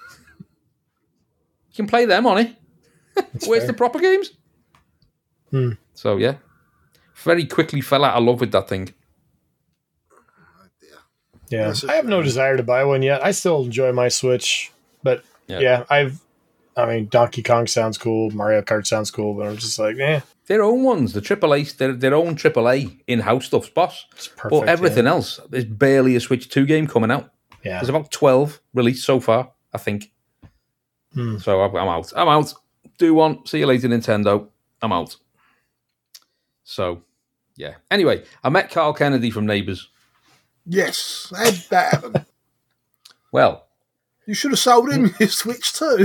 can play them on it. Where's the proper games? So, yeah. Very quickly fell out of love with that thing. Yeah. That's a I have no shame. desire to buy one yet. I still enjoy my Switch, but Donkey Kong sounds cool, Mario Kart sounds cool, but I'm just like, Their own ones, the AAA, their own AAA in-house stuff's boss. it's perfect. But everything else, there's barely a Switch 2 game coming out. Yeah. There's about 12 released so far, I think. So I'm out. I'm out. Do one. See you later, Nintendo. I'm out. So, yeah. Anyway, I met Carl Kennedy from Neighbours. Yes. How'd that happen? Well, You should have sold him your Switch too.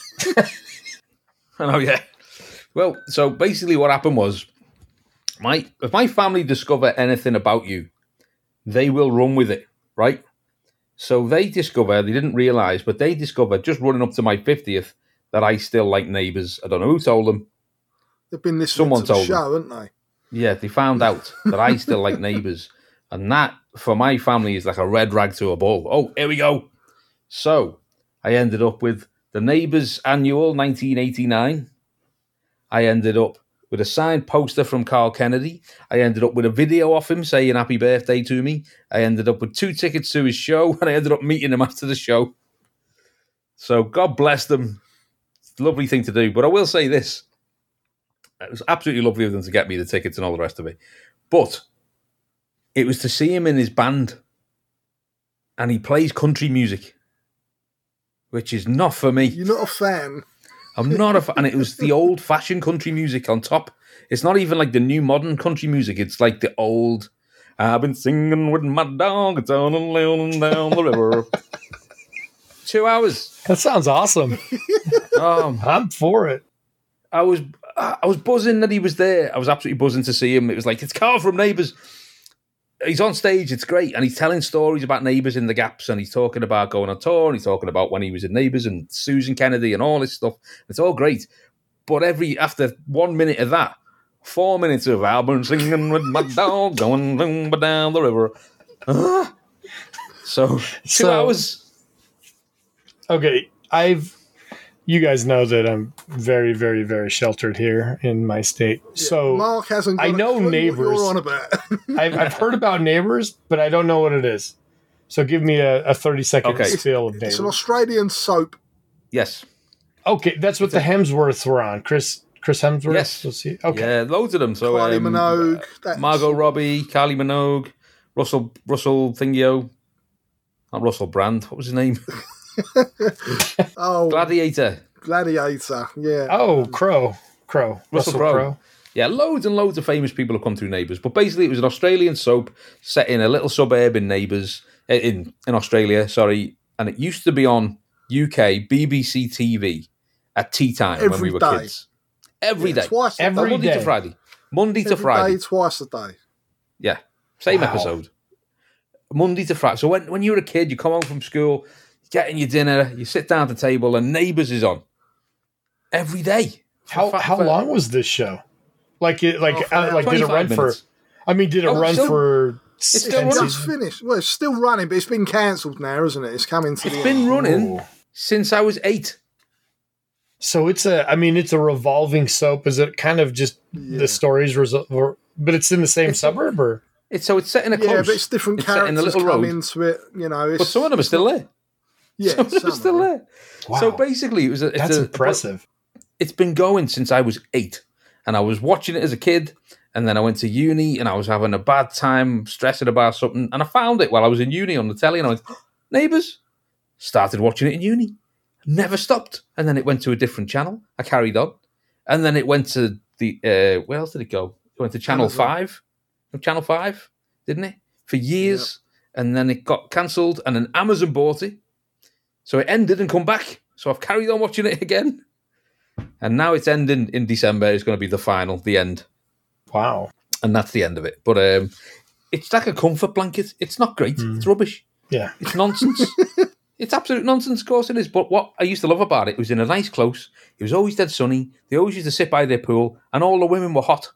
I know, yeah. Well, so basically what happened was, if my family discover anything about you, they will run with it, right? So they didn't realise, but they discovered just running up to my 50th that I still like Neighbours. I don't know who told them. They've been listening Someone to the told show, haven't they? Yeah, they found out that I still like Neighbours. And that, for my family, is like a red rag to a bull. Oh, here we go. So I ended up with the Neighbours Annual 1989. I ended up with a signed poster from Carl Kennedy. I ended up with a video of him saying happy birthday to me. I ended up with 2 tickets to his show, and I ended up meeting him after the show. So God bless them. It's a lovely thing to do. But I will say this. It was absolutely lovely of them to get me the tickets and all the rest of it. But it was to see him in his band. And he plays country music, which is not for me. You're not a fan. I'm not a fan. And it was the old-fashioned country music on top. It's not even like the new modern country music. It's like the old, I've been singing with my dog, it's on and down the river. 2 hours. That sounds awesome. I'm for it. I was buzzing that he was there. I was absolutely buzzing to see him. It was like, it's Carl from Neighbours. He's on stage, it's great, and he's telling stories about Neighbours in the Gaps, and he's talking about going on tour, and he's talking about when he was in Neighbours and Susan Kennedy and all this stuff. It's all great. But after 1 minute of that, 4 minutes of I've been singing with my dog going down the river. So 2 hours. Okay, you guys know that I'm very, very, very sheltered here in my state. So Mark hasn't got I know a clue Neighbours. what you're on about. I've heard about Neighbours, but I don't know what it is. So give me a 30-second spiel of It's Neighbours. an Australian soap. Yes. Okay, that's what the Hemsworths were on. Chris Hemsworth? Yes. Let's see. Okay. Yeah, loads of them. So Kylie Minogue. Margot Robbie, Kylie Minogue, Russell Thingio. Not Russell Brand. What was his name? Oh, Gladiator. Gladiator. Yeah. Oh, Crow. Russell Crowe. Yeah, loads and loads of famous people have come through Neighbours. But basically, it was an Australian soap set in a little suburb in Neighbours, in Australia, sorry. and it used to be on UK BBC TV at tea time when Every we were day. kids. Every day. Twice a Every day. Monday to day. Friday. Monday to Every Friday. day, twice a day. Yeah. Same Wow. episode. Monday to Friday. So when you were a kid, you come home from school, getting your dinner, you sit down at the table, and Neighbours is on. Every day. How long was this show? Like did it 25 run minutes. for? I mean, did it Oh, run still- for? still 10 running. It's seasons? finished. Well, it's still running, but it's been cancelled now, isn't it? It's coming to the It's end. been running Oh. since I was 8. So it's a revolving soap. Is it kind of just the stories but it's in the same suburb or? It's set in a Yeah, close. but it's different It's set in a characters little come road. into it. You know, it's, But some of them are still there. yeah, Some of them are still there. Wow. So basically, That's impressive. It's been going since I was 8, and I was watching it as a kid, and then I went to uni, and I was having a bad time, stressing about something, and I found it while I was in uni on the telly, and I went, Neighbours. Started watching it in uni. Never stopped. And then it went to a different channel. I carried on. And then it went to the, where else did it go? It went to Channel Amazon. 5. Channel 5, didn't it? For years. And then it got cancelled, and then Amazon bought it. So it ended and come back. So I've carried on watching it again. And now it's ending in December. It's going to be the final, the end. Wow. And that's the end of it. But it's like a comfort blanket. It's not great. It's rubbish. Yeah. It's nonsense. It's absolute nonsense, of course it is. But what I used to love about it was in a nice close. It was always dead sunny. They always used to sit by their pool, and all the women were hot.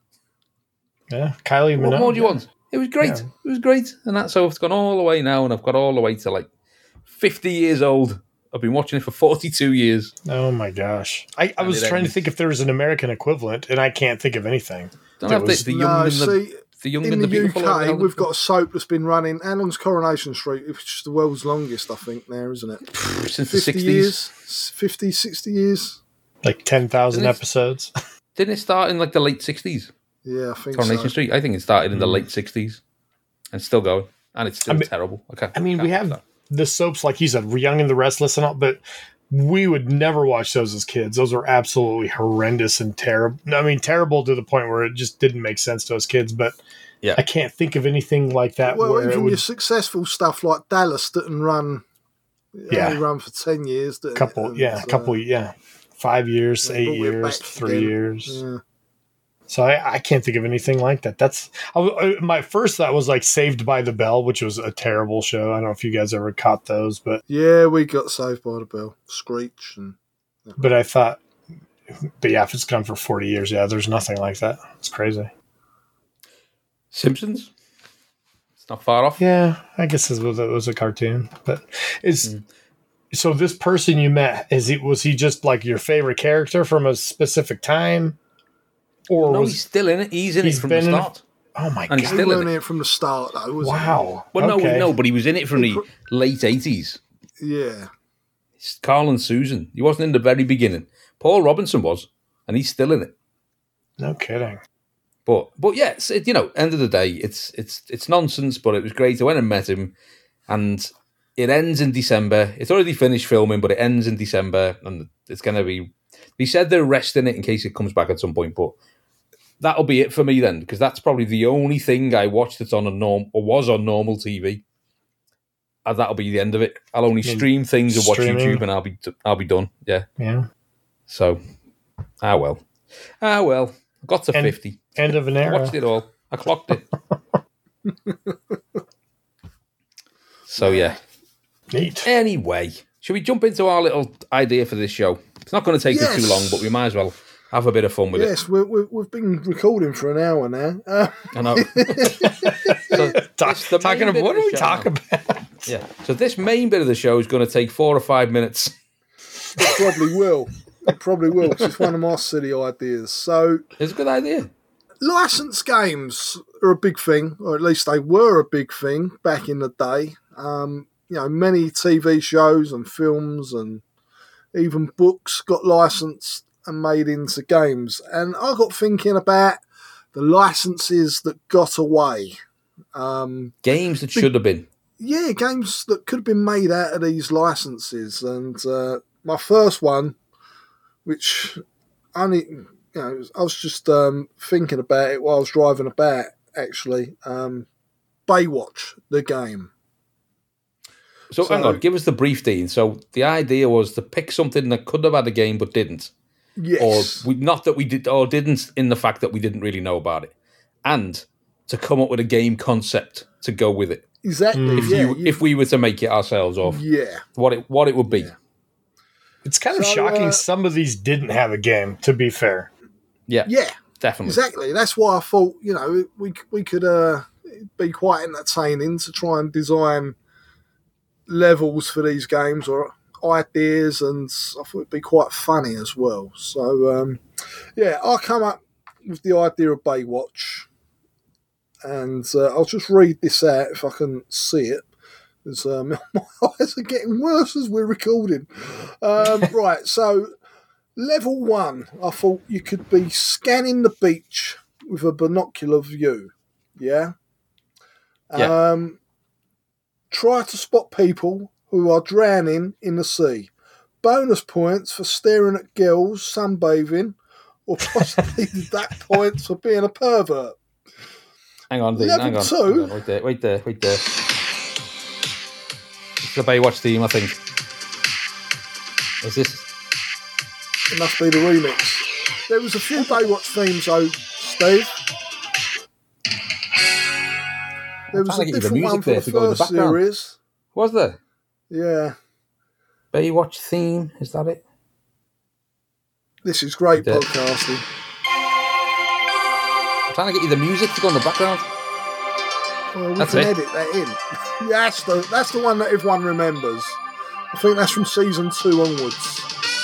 Yeah. Kylie Minogue. What more do you yeah. want? It was great. Yeah. It was great. And that's so it's gone all the way now, and I've got all the way to like 50 years old. I've been watching it for 42 years. Oh my gosh. I was it trying to ended. think if there was an American equivalent, and I can't think of anything. Don't That have was- the young No, and see, the young in and the the beautiful. or the UK, hell we've they're got a soap that's been running. How long's Coronation Street? It's the world's longest, I think, now, isn't it? called. Since the 50 60s. years? 50, 60 years? Like 10,000 Isn't it- episodes. Didn't it start in like the late 60s? Yeah, I think Coronation so. Street. I think it started in the late 60s and still going. And it's still terrible. Okay. I mean, we have the soaps, like you said, we're Young and the Restless and all, but we would never watch those as kids. Those were absolutely horrendous and terrible. I mean, terrible to the point where it just didn't make sense to us kids, but Yeah. I can't think of anything like that Well, where it even would your successful stuff like Dallas didn't run. Yeah. Only run for 10 years. Didn't it? And, 5 years, Yeah, 8 but we're years, back 3 again. years. Yeah. So I can't think of anything like that. My first thought was like Saved by the Bell, which was a terrible show. I don't know if you guys ever caught those, but Yeah, we got Saved by the Bell. Screech. And I thought, but yeah, if it's gone for 40 years, yeah, there's nothing like that. It's crazy. Simpsons. It's not far off. Yeah, I guess it was a cartoon, but so this person you met, was he just like your favorite character from a specific time? Or No, was he's still in it. He's in it he's from been the in it? start. Oh my And he's god. he still in weren't it. in it from the start, though, was Wow. Well, Okay. no, but he was in it from the late 80s. he? Yeah. It's Carl and Susan. He wasn't in the very beginning. Paul Robinson was, and he's still in it. No kidding. But yeah, it's, end of the day, it's nonsense. But it was great. I went and met him, and it ends in December. It's already finished filming, but it ends in December, and it's going to be. He said they're resting it in case it comes back at some point, but that'll be it for me then, because that's probably the only thing I watched that's on was on normal TV. And that'll be the end of it. I'll only stream things and watch streaming. YouTube, and I'll be done. Yeah. Yeah. So, well. I got to 50. End of an I era. watched it all. I clocked it. So, yeah. Neat. Anyway, should we jump into our little idea for this show? It's not going to take us too Yes. long, but we might as well have a bit of fun with it. Yes, we've been recording for an hour now. I know. So the Talking main about bit what of are we the show talking now- about? Yeah. So this main bit of the show is going to take 4 or 5 minutes. It probably will. It probably will. 'Cause it's one of my silly ideas. So, It's a good idea. licensed games are a big thing, or at least they were a big thing back in the day. Many TV shows and films and even books got licensed and made into games. And I got thinking about the licenses that got away. Games that should have been. Yeah, games that could have been made out of these licenses. And my first one, which I was just thinking about it while I was driving about, actually. Baywatch, the game. So hang on, give us the brief, Dean. So the idea was to pick something that could have had a game but didn't. Yes. Or not that we did or didn't, in the fact that we didn't really know about it. And to come up with a game concept to go with it. Exactly. If we were to make it ourselves, or what it would be. Yeah. It's kind of shocking some of these didn't have a game, to be fair. Yeah. Yeah. Definitely. Exactly. That's why I thought, we could be quite entertaining to try and design levels for these games or ideas, and I thought it'd be quite funny as well. So, I come up with the idea of Baywatch, and I'll just read this out if I can see it. Because my eyes are getting worse as we're recording. Right, so level 1, I thought you could be scanning the beach with a binocular view. Yeah? Try to spot people who are drowning in the sea. Bonus points for staring at girls sunbathing, or possibly deduct points for being a pervert. Hang on, Dean. Level Hang on. 2. Hang on. Wait there. It's the Baywatch theme, I think. Is this? It must be the remix. There was a few Baywatch themes, though, Steve. There was a different one for the first series. Was there? Yeah. Baywatch theme, is that it? This is great podcasting. I'm trying to get you the music to go in the background. Well, we can edit that in. Yeah, that's the one that everyone remembers. I think that's from season 2 onwards.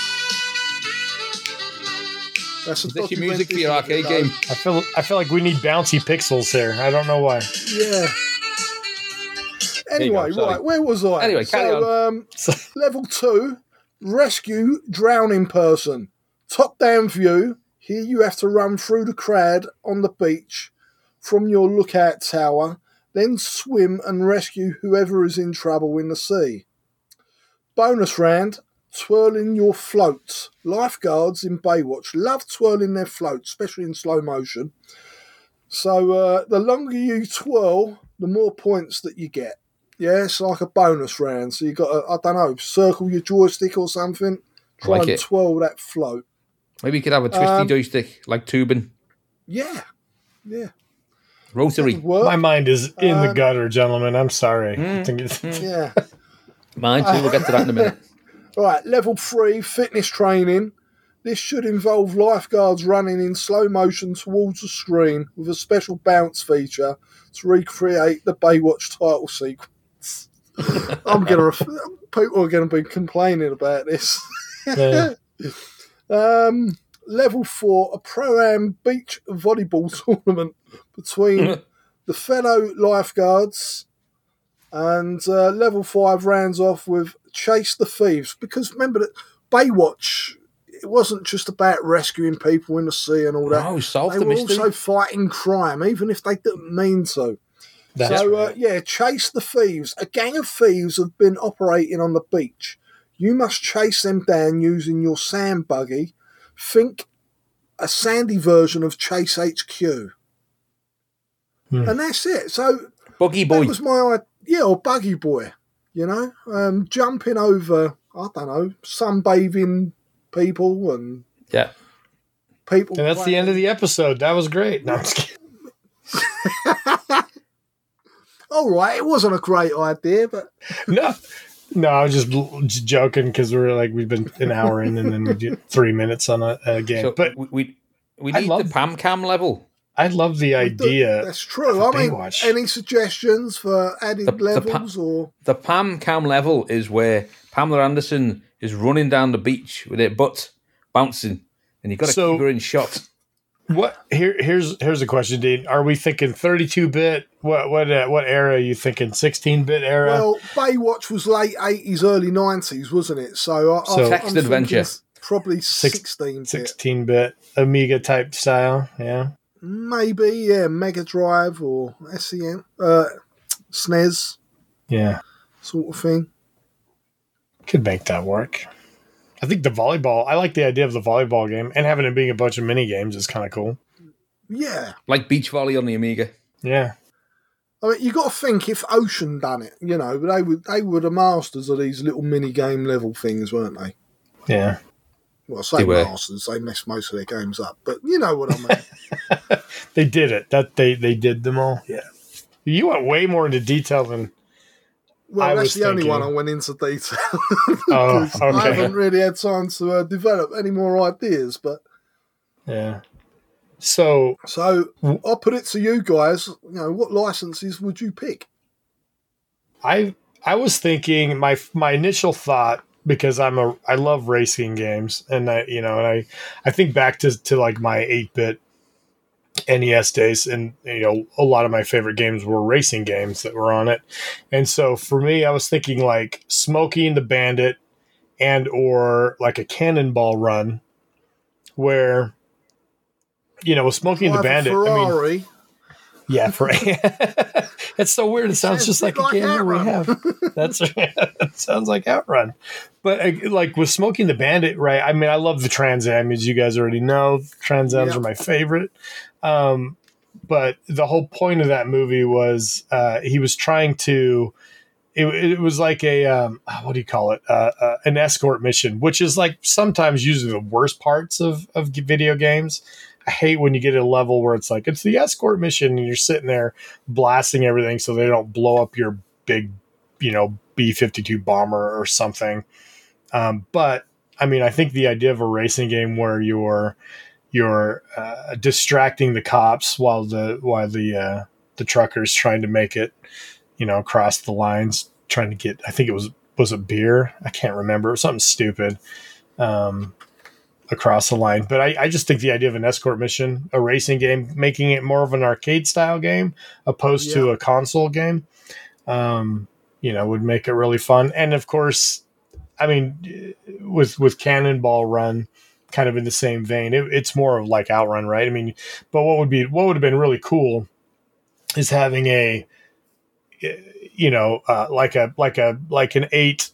That's is this your music for your arcade game? I feel like we need bouncy pixels here. I don't know why. Yeah. Anyway, right, where was I? Anyway, carry on. Level 2, rescue drowning person. Top-down view. Here you have to run through the crowd on the beach from your lookout tower, then swim and rescue whoever is in trouble in the sea. Bonus round, twirling your floats. Lifeguards in Baywatch love twirling their floats, especially in slow motion. So the longer you twirl, the more points that you get. Yeah, it's like a bonus round. So you got to, I don't know, circle your joystick or something. Try and twirl that float. Maybe you could have a twisty joystick, like tubing. Yeah. Rotary. My mind is in the gutter, gentlemen. I'm sorry. Yeah. Mine too. We'll get to that in a minute. Right, level 3, fitness training. This should involve lifeguards running in slow motion towards the screen with a special bounce feature to recreate the Baywatch title sequence. People are going to be complaining about this. Yeah. Level 4, a pro-am beach volleyball tournament between the fellow lifeguards, and level 5 rounds off with Chase the Thieves, because remember that Baywatch, it wasn't just about rescuing people in the sea and all that. No, solve they the were mystery. also fighting crime, even if they didn't mean to. Chase the Thieves. A gang of thieves have been operating on the beach. You must chase them down using your sand buggy. Think a sandy version of Chase HQ. And that's it. So Buggy Boy. that was my idea, or Buggy Boy, jumping over, I don't know, sunbathing people and people. And that's the end of the episode. That was great. No, I'm just kidding. All right, it wasn't a great idea, but No, I was just joking because we've been an hour in and then we do 3 minutes on a game. So but we need the Pam Cam level. I love the idea. That's true. I mean, Baywatch. any suggestions for added levels or the Pam Cam level is where Pamela Anderson is running down the beach with her butt bouncing, and you've got to keep her in shot. What here's a question, Dean. Are we thinking 32-bit? What era are you thinking? 16-bit era? Well, Baywatch was late 80s, early 90s, wasn't it? So text adventure, probably 16-bit. 16-bit Amiga type style, yeah. Maybe, yeah, Mega Drive or SEM, SNES, yeah, sort of thing. Could make that work. I think the volleyball. I like the idea of the volleyball game and having it being a bunch of mini games is kind of cool. Yeah, like beach volley on the Amiga. Yeah. I mean, you got to think if Ocean done it, you know, they were the masters of these little mini game level things, weren't they? Yeah. Well, I say masters, they messed most of their games up, but you know what I mean. They did it. That they did them all. Yeah. You went way more into detail than Well, that's the only one I went into detail. Oh, okay. I haven't really had time to develop any more ideas, but yeah. So I'll put it to you guys. You know, what licenses would you pick? I was thinking my initial thought, because I love racing games, and I think back to like my 8-bit NES days, and a lot of my favorite games were racing games that were on it. And so for me, I was thinking like Smokey and the Bandit and or like a Cannonball Run, where with Smokey and the Bandit, Ferrari. I mean, yeah, it's so weird. It sounds just like a game that we have. That's it sounds like Outrun. But like with Smokey and the Bandit, right? I mean, I love the Trans Am, as you guys already know. Trans Ams are my favorite. But the whole point of that movie was he was trying to. It was like a what do you call it? An escort mission, which is like sometimes usually the worst parts of video games. I hate when you get a level where it's like, it's the escort mission and you're sitting there blasting everything so they don't blow up your big, B-52 bomber or something. But I mean, I think the idea of a racing game where you're distracting the cops while the truckers trying to make it, across the lines, trying to get, I think it was it beer? I can't remember. It was something stupid. Across the line. But I just think the idea of an escort mission, a racing game, making it more of an arcade style game opposed to a console game, would make it really fun. And of course, I mean, with Cannonball Run, kind of in the same vein, it's more of like Outrun, right? I mean, but what would have been really cool is having a, like an 8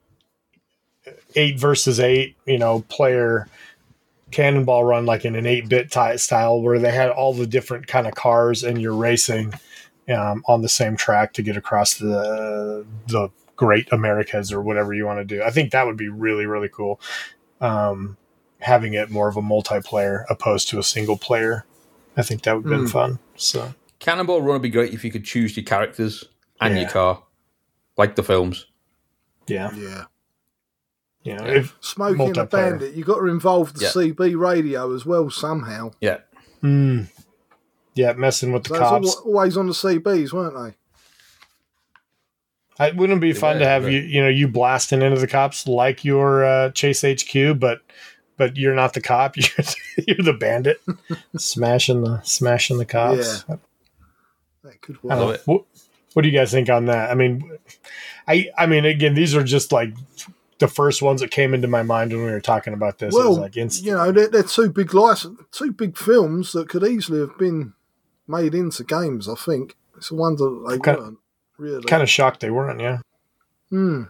versus 8, player Cannonball Run, like in an 8-bit style, where they had all the different kind of cars and you're racing on the same track to get across the Great Americas or whatever you want to do. I think that would be really, really cool. Having it more of a multiplayer opposed to a single player. I think that would have been fun. So Cannonball Run would be great if you could choose your characters and your car, like the films. Yeah. Yeah. If Smokey and the Bandit, you got to involve the CB radio as well somehow. Yeah. Yeah, messing with the cops. Always on the CBs, weren't they? It wouldn't be fun to have you blasting into the cops like your Chase HQ, but you're not the cop. You're the bandit, smashing the cops. Yeah, that could work. What do you guys think on that? I mean, again, these are just like the first ones that came into my mind when we were talking about this. Well, it was like they're two big films that could easily have been made into games. I think it's a wonder they weren't. Really, kind of shocked they weren't. Yeah. Man,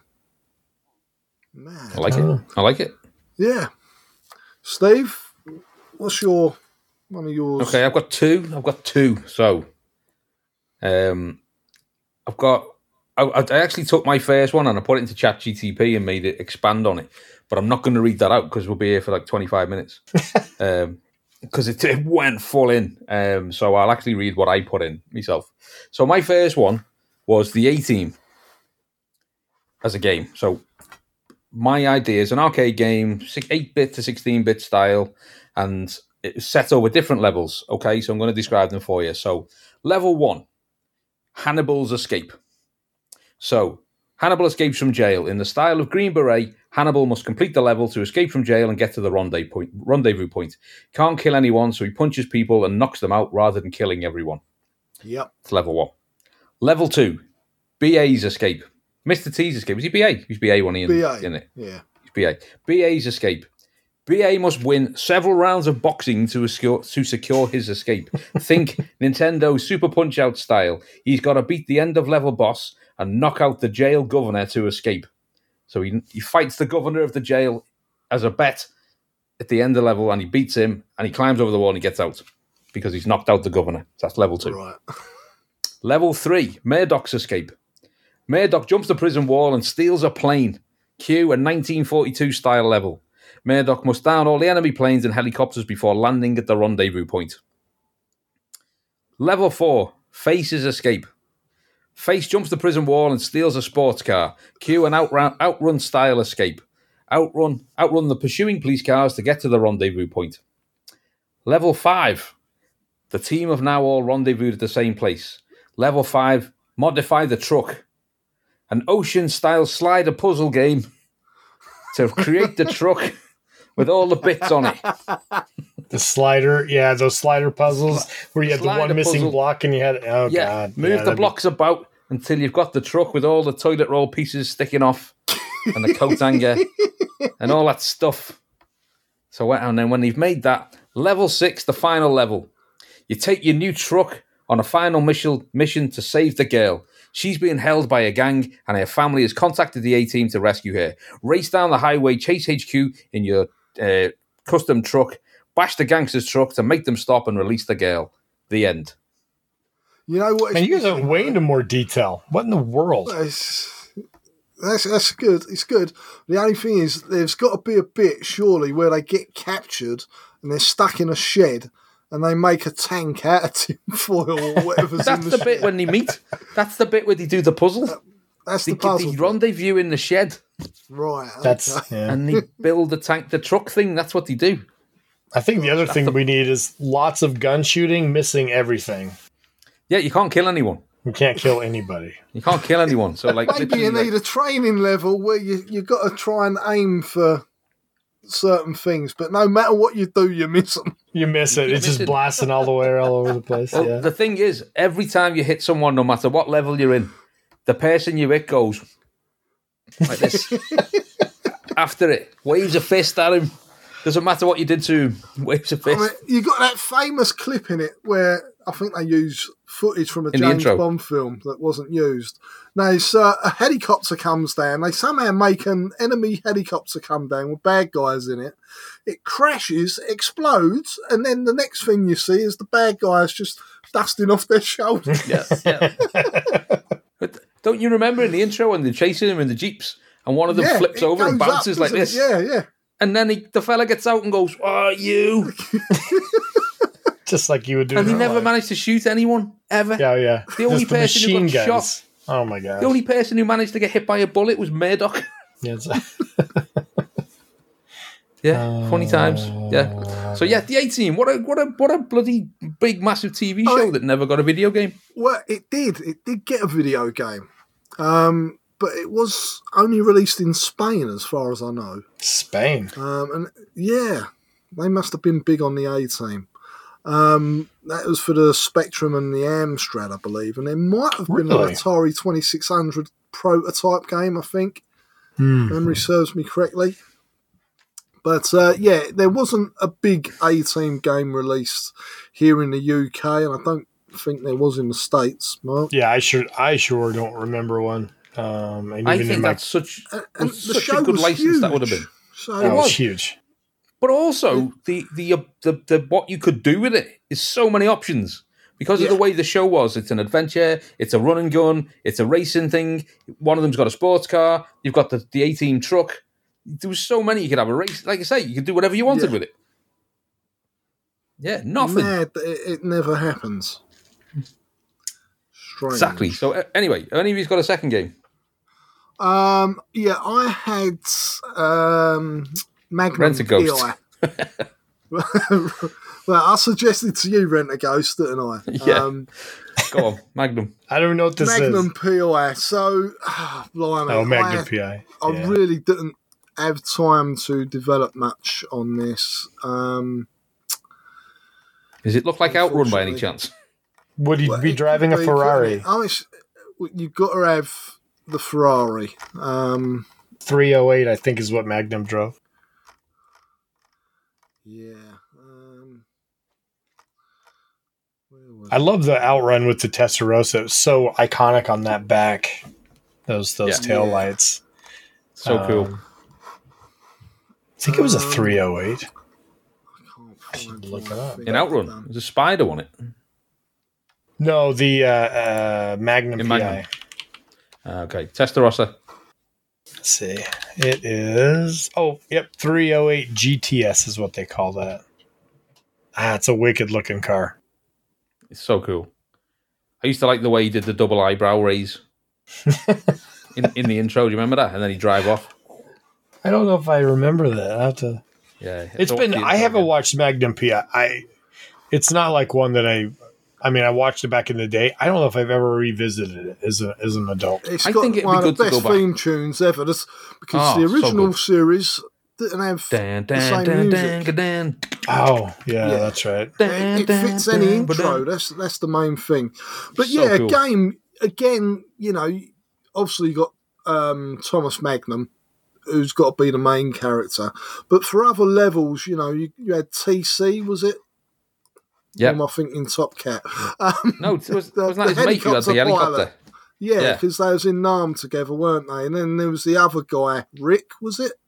I like it. Yeah. Steve, what's one of yours? Okay, I've got two. So, I actually took my first one and I put it into ChatGTP and made it expand on it. But I'm not going to read that out because we'll be here for like 25 minutes. Because it went full in. So I'll actually read what I put in myself. So my first one was the A-Team as a game. So my idea is an arcade game, 8-bit to 16-bit style, and it's set over different levels. Okay, so I'm going to describe them for you. So level 1, Hannibal's Escape. So, Hannibal escapes from jail. In the style of Green Beret, Hannibal must complete the level to escape from jail and get to the rendezvous point. Can't kill anyone, so he punches people and knocks them out rather than killing everyone. Yep. It's level 1. Level 2, BA's Escape. Mr. T's Escape. Was he BA? He was BA when he in it. Yeah. He's BA. BA's Escape. BA must win several rounds of boxing to secure his escape. Think Nintendo Super Punch-Out style. He's got to beat the end-of-level boss and knock out the jail governor to escape. So he fights the governor of the jail as a bet at the end of the level, and he beats him, and he climbs over the wall and he gets out because he's knocked out the governor. So that's level 2. Right. Level 3, Murdoch's escape. Murdoch jumps the prison wall and steals a plane. Cue a 1942 style level. Murdoch must down all the enemy planes and helicopters before landing at the rendezvous point. Level 4, Face's escape. Face jumps the prison wall and steals a sports car. Cue an outrun style escape. Outrun the pursuing police cars to get to the rendezvous point. Level 5, the team have now all rendezvoused at the same place. Level 5, modify the truck. An ocean-style slider puzzle game to create the truck with all the bits on it. The slider, yeah, those slider puzzles where you had the one missing puzzle. Block and you had, God. Move the blocks about until you've got the truck with all the toilet roll pieces sticking off and the coat hanger and all that stuff. So, and then when you've made that, level 6, the final level, you take your new truck on a final mission to save the girl. She's being held by a gang, and her family has contacted the A-Team to rescue her. Race down the highway, chase HQ in your custom truck, bash the gangsters' truck to make them stop and release the girl. The end. You know what? And you guys are way into more detail. What in the world? That's good. It's good. The only thing is, there's got to be a bit, surely, where they get captured and they're stuck in a shed and they make a tank out of tinfoil or whatever's That's in the the bit when they meet. That's the bit where they do the puzzle. That's the puzzle. They rendezvous in the shed. Right. That's yeah. And they build the truck thing. That's what they do. I think the other thing we need is lots of gun shooting, missing everything. Yeah, you can't kill anyone. We can't kill anybody. You can't kill anyone. So, like, Maybe you need a training level where you've got to try and aim for certain things, but no matter what you do, you miss them. You miss it. It's just blasting all over the place. Well, yeah. the thing is, every time you hit someone, no matter what level you're in, the person you hit goes like this. After it, waves a fist at him. Doesn't matter what you did to him, waves a fist. I mean, you got that famous clip in it where I think they use footage from a In the James intro. Bond film that wasn't used. Now, a helicopter comes down. They somehow make an enemy helicopter come down with bad guys in it. It crashes, explodes, and then the next thing you see is the bad guys just dusting off their shoulders. Yeah. But don't you remember in the intro when they're chasing him in the Jeeps and one of them flips it over and goes bounces up, like doesn't this? it? Yeah. And then the fella gets out and goes, "Oh, you!" Just like you would do. And he in never real life. managed to shoot anyone ever. Yeah. The only Just person who got machine shot. guns. Oh my god. The only person who managed to get hit by a bullet was Murdoch. Yeah, Yeah, funny times. Yeah. So yeah, the A-Team. What a bloody big massive TV show that never got a video game. Well, it did. It did get a video game. But it was only released in Spain, as far as I know. Spain. And yeah, they must have been big on the A-Team. That was for the Spectrum and the Amstrad, I believe. And there might have been an Really? Atari 2600 prototype game, I think. Memory serves me correctly. But yeah, there wasn't a big A-Team game released here in the UK, and I don't think there was in the States, Mark. Yeah, I sure don't remember one. And I even think in my, that's such And a show good was license that would have huge. been. So that was was. huge. But also the what you could do with it is so many options. Because of the way the show was, it's an adventure, it's a run and gun, it's a racing thing. One of them's got a sports car. You've got the A-Team truck. There was so many you could have a race. Like I say, you could do whatever you wanted with it. Yeah, nothing. mad that it never happens. Strange. Exactly. So anyway, any of you's got a second game? Yeah, I had Magnum Rent-A-Ghost. PI. Well, I suggested to you Rent-A-Ghost, didn't I? Yeah. Go on, Magnum. I don't even know what this Magnum is. PI. So, blimey, Oh, Magnum PI. I Yeah. really didn't have time to develop much on this. Does it look like Outrun by any chance? Would he be driving a Ferrari? You've got to have the Ferrari. 308, I think, is what Magnum drove. Yeah. Where was I love the outrun with the Testarossa. It was so iconic on that back. Those tail lights. So cool. I think it was a 308. I can't find look one it up. thing In I've Outrun, done. there's a spider on it. No, the Magnum In PI. Magnum. Okay, Testarossa. Let's see. It is 308 GTS is what they call that. It's a wicked looking car. It's so cool. I used to like the way he did the double eyebrow raise in the intro. Do you remember that? And then he'd drive off. I don't know if I remember that. I have to. Yeah, I haven't watched Magnum PI. It's not like one that I watched it back in the day. I don't know if I've ever revisited it as an adult. It's I got think it'd be one of good the to go best back. theme tunes ever. Because Oh, the so original good. series didn't have the same music. Oh, yeah, that's right. It fits any intro. That's the main thing. But So yeah, cool. game again. You know, obviously you got Thomas Magnum, who's got to be the main character. But for other levels, you know, you had TC. Was it? Yeah. Am I thinking Top Cat? No, wasn't that his mate who had the helicopter? Yeah, Yeah. because they was in Nam together, weren't they? And then there was the other guy, Rick. Was it?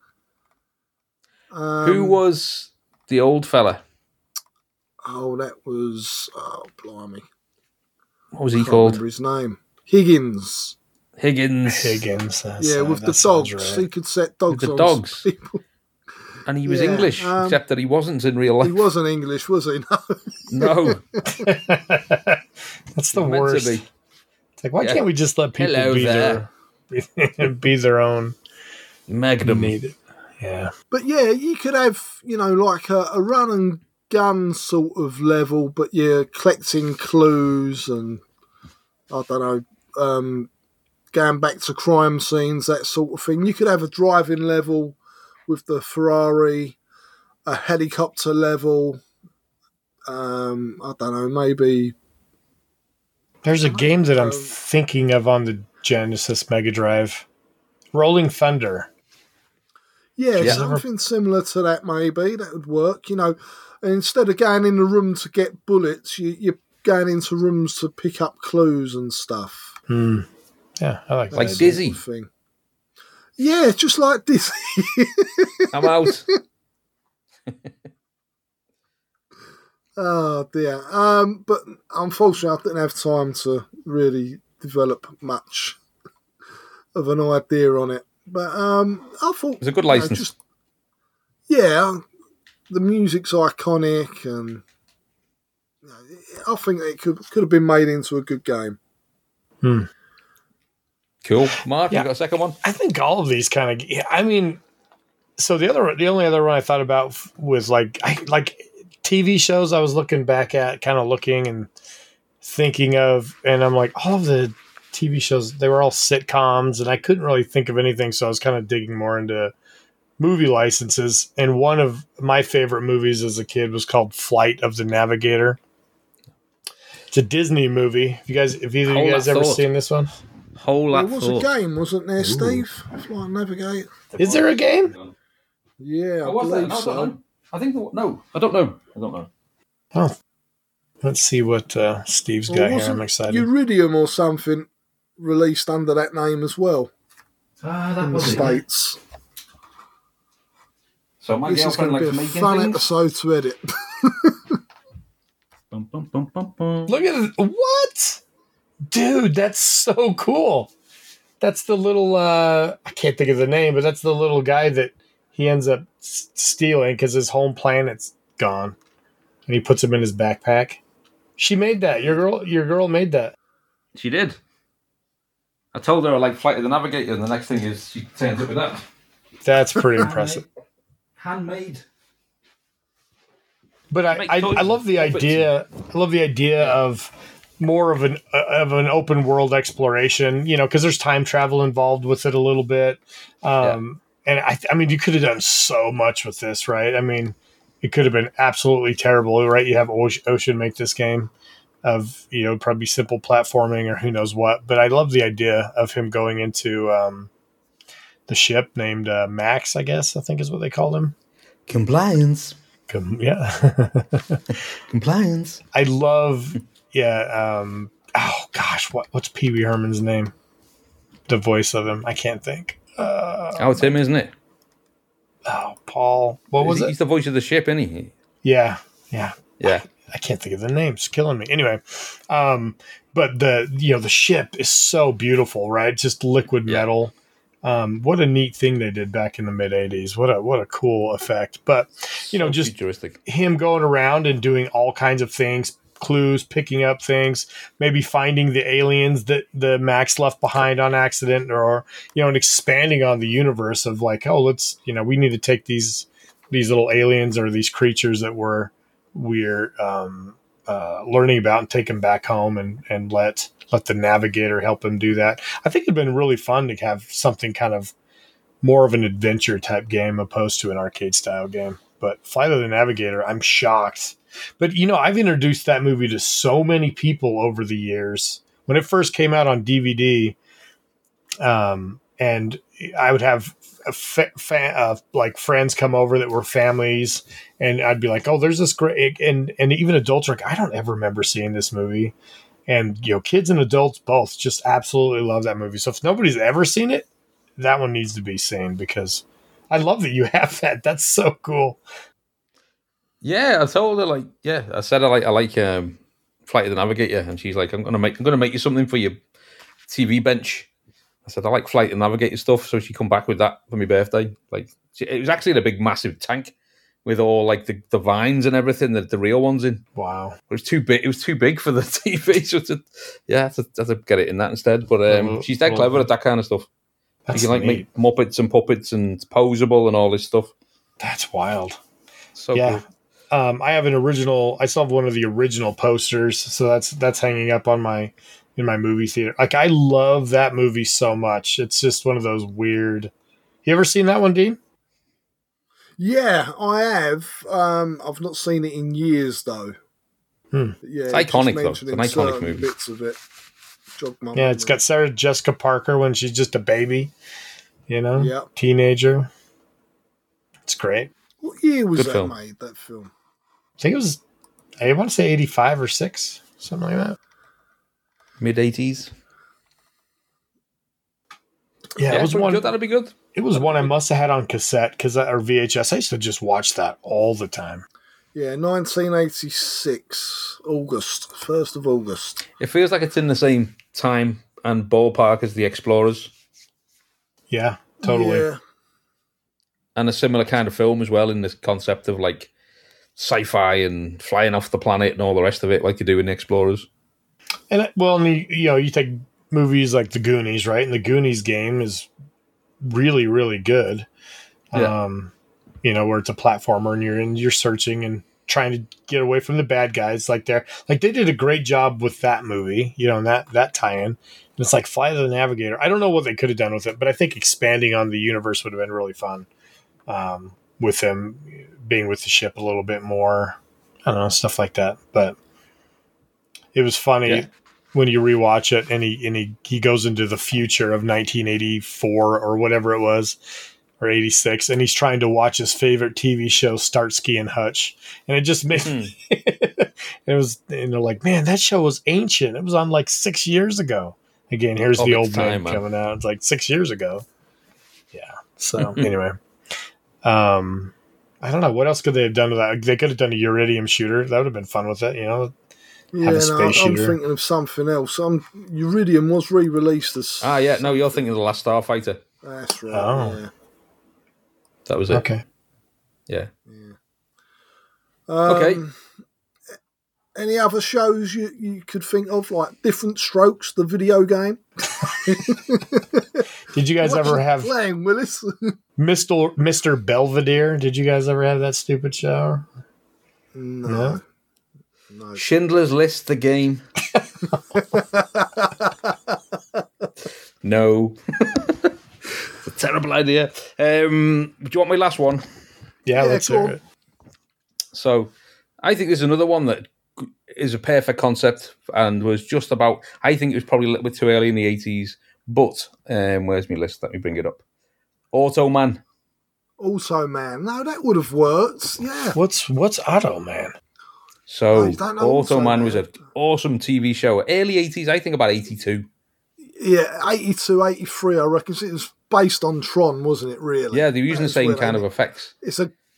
Who was the old fella? Oh, that was blimey. What was he Can't called? remember his name. Higgins. Higgins. Yeah, with the dogs. He could set dogs With the on dogs. people. And he was Yeah, English, except that he wasn't in real He life. wasn't English, was he? No. No, That's the meant to worst. be. It's like, why Yeah. can't we just let people Hello be there. be their own Magnum. native? Yeah. But yeah, you could have, you know, like a run and gun sort of level, but you're collecting clues and, I don't know, going back to crime scenes, that sort of thing. You could have a driving level with the Ferrari, a helicopter level. I don't know, maybe. There's a game that I'm thinking of on the Genesis Mega Drive. Rolling Thunder. Yeah, something similar to that, maybe. That would work. You know, instead of going in the room to get bullets, you're going into rooms to pick up clues and stuff. Yeah, I like that. Like idea. Dizzy. Thing. Yeah, just like Dizzy. I'm out. Oh dear. But unfortunately, I didn't have time to really develop much of an idea on it. But I thought It's a good license. the music's iconic, and you know, I think it could have been made into a good game. Cool. Mark, Yeah. you got a second one? I think all of these kind of. Yeah, I mean, so the only other one I thought about was like TV shows. I was looking back at, kind of looking and thinking of, and I'm like, all of the TV shows, they were all sitcoms, and I couldn't really think of anything. So I was kind of digging more into movie licenses. And one of my favorite movies as a kid was called Flight of the Navigator. It's a Disney movie. If either of you guys ever seen this one? Whole There lot was thought. a game, wasn't there, Steve? Flight Navigate. Is there a game? Yeah, I Oh, was there? believe No, I so. don't know. I think no. I don't know. Oh, let's see what Steve's Or got here. wasn't I'm excited. Uridium or something released under that name as well That in the States. So my This is girlfriend going to likes be a making fun things. episode to edit. Bum, bum, bum, bum, bum. Look at it. What? Dude, that's so cool. That's the little, I can't think of the name, but that's the little guy that he ends up stealing because his home planet's gone. And he puts him in his backpack. She made that. Your girl made that. She did. I told her I like Flight of the Navigator, and the next thing is she turns up with that. That's pretty impressive. Handmade. But I love the idea. I love the idea of more of an open world exploration. You know, because there's time travel involved with it a little bit. And I mean, you could have done so much with this, right? I mean, it could have been absolutely terrible, right? You have Ocean make this game of, you know, probably simple platforming or who knows what. But I love the idea of him going into the ship named Max, I guess, I think is what they called him. Compliance. Yeah. Compliance. I love, oh gosh, what's Pee Wee Herman's name? The voice of him. I can't think. It's him, isn't it? Oh, Paul. What was it? He's the voice of the ship, isn't he? Yeah. Yeah. I can't think of the name. It's killing me. Anyway, but the ship is so beautiful, right? Just liquid metal. What a neat thing they did back in the mid 80s. What a cool effect. But So just futuristic. him going around and doing all kinds of things, clues, picking up things, maybe finding the aliens that the Max left behind on accident, or and expanding on the universe of like, oh, let's we need to take these little aliens or these creatures that we're learning about and take them back home and let the Navigator help him do that. I think it'd been really fun to have something kind of more of an adventure type game opposed to an arcade style game. But Flight of the Navigator, I'm shocked. But I've introduced that movie to so many people over the years. When it first came out on DVD, and I would have like friends come over that were families, and I'd be like, "Oh, there's this great," and even adults are like, "I don't ever remember seeing this movie," and kids and adults both just absolutely love that movie. So if nobody's ever seen it, that one needs to be seen, because I love that you have that. That's so cool. Yeah, I told her I said I like Flight of the Navigator, and she's like, I'm gonna make you something for your TV bench. I said I like Flight of the Navigator stuff, so she come back with that for my birthday. It was actually in a big massive tank with all like the vines and everything that the real ones in. Wow, it was too big. It was too big for the TV, so I had to get it in that instead. But she's that clever at that kind of stuff. That's she can make Muppets and puppets, and it's posable and all this stuff. That's wild. So yeah. cool. I have an original. I still have one of the original posters, so that's hanging up on in my movie theater. Like, I love that movie so much. It's just one of those weird. You ever seen that one, Dean? Yeah, I have. I've not seen it in years though. Yeah, it's iconic though. It's an iconic movie. Bits of it. Yeah, it's got Sarah Jessica Parker when she's just a baby. Teenager. It's great. What year was that film. made? That film? I think it was. I want to say 85 or 6, something like that. Mid-80s. Yeah, it was one. Good. That'd be good. It was one I must have had on cassette or VHS. I used to just watch that all the time. Yeah, 1986, August, 1st of August. It feels like it's in the same time and ballpark as The Explorers. Yeah, totally. Yeah. And a similar kind of film as well, in this concept of like sci-fi and flying off the planet and all the rest of it, like you do in The Explorers. And you take movies like The Goonies, right? And the Goonies game is really, really good. Yeah. Where it's a platformer and you're searching and trying to get away from the bad guys. They did a great job with that movie, and that tie-in. And it's like Flight of the Navigator. I don't know what they could have done with it, but I think expanding on the universe would have been really fun. With them being with the ship a little bit more, I don't know, stuff like that. But it was funny when you rewatch it, and he goes into the future of 1984 or whatever it was, or 86, and he's trying to watch his favorite TV show, Starsky and Hutch, and it just made it was, like, man, that show was ancient. It was on like 6 years ago. Again, here's the old man coming out. It's like 6 years ago. Yeah. So anyway. I don't know. What else could they have done with that? They could have done a Uridium shooter. That would have been fun with it, Yeah, I'm thinking of something else. Uridium was re-released as... No, you're thinking of The Last Starfighter. That's right, yeah. That was it. Okay. Yeah. Okay. Any other shows you could think of, like Different Strokes, the video game? Did you guys ever have playing, Willis? Mr. Belvedere? Did you guys ever have that stupid show? No. Schindler's List, the game. No. It's a terrible idea. Do you want my last one? Yeah, let's hear it. So, I think there's another one that is a perfect concept and was just about, I think it was probably a little bit too early in the 80s, but where's my list? Let me bring it up. Automan. Automan. No, that would have worked. Yeah. What's Automan? So, Automan was an awesome TV show. Early 80s, I think about 82. Yeah, 82, 83, I reckon. It was based on Tron, wasn't it, really? Yeah, they were using the same kind of effects. It's a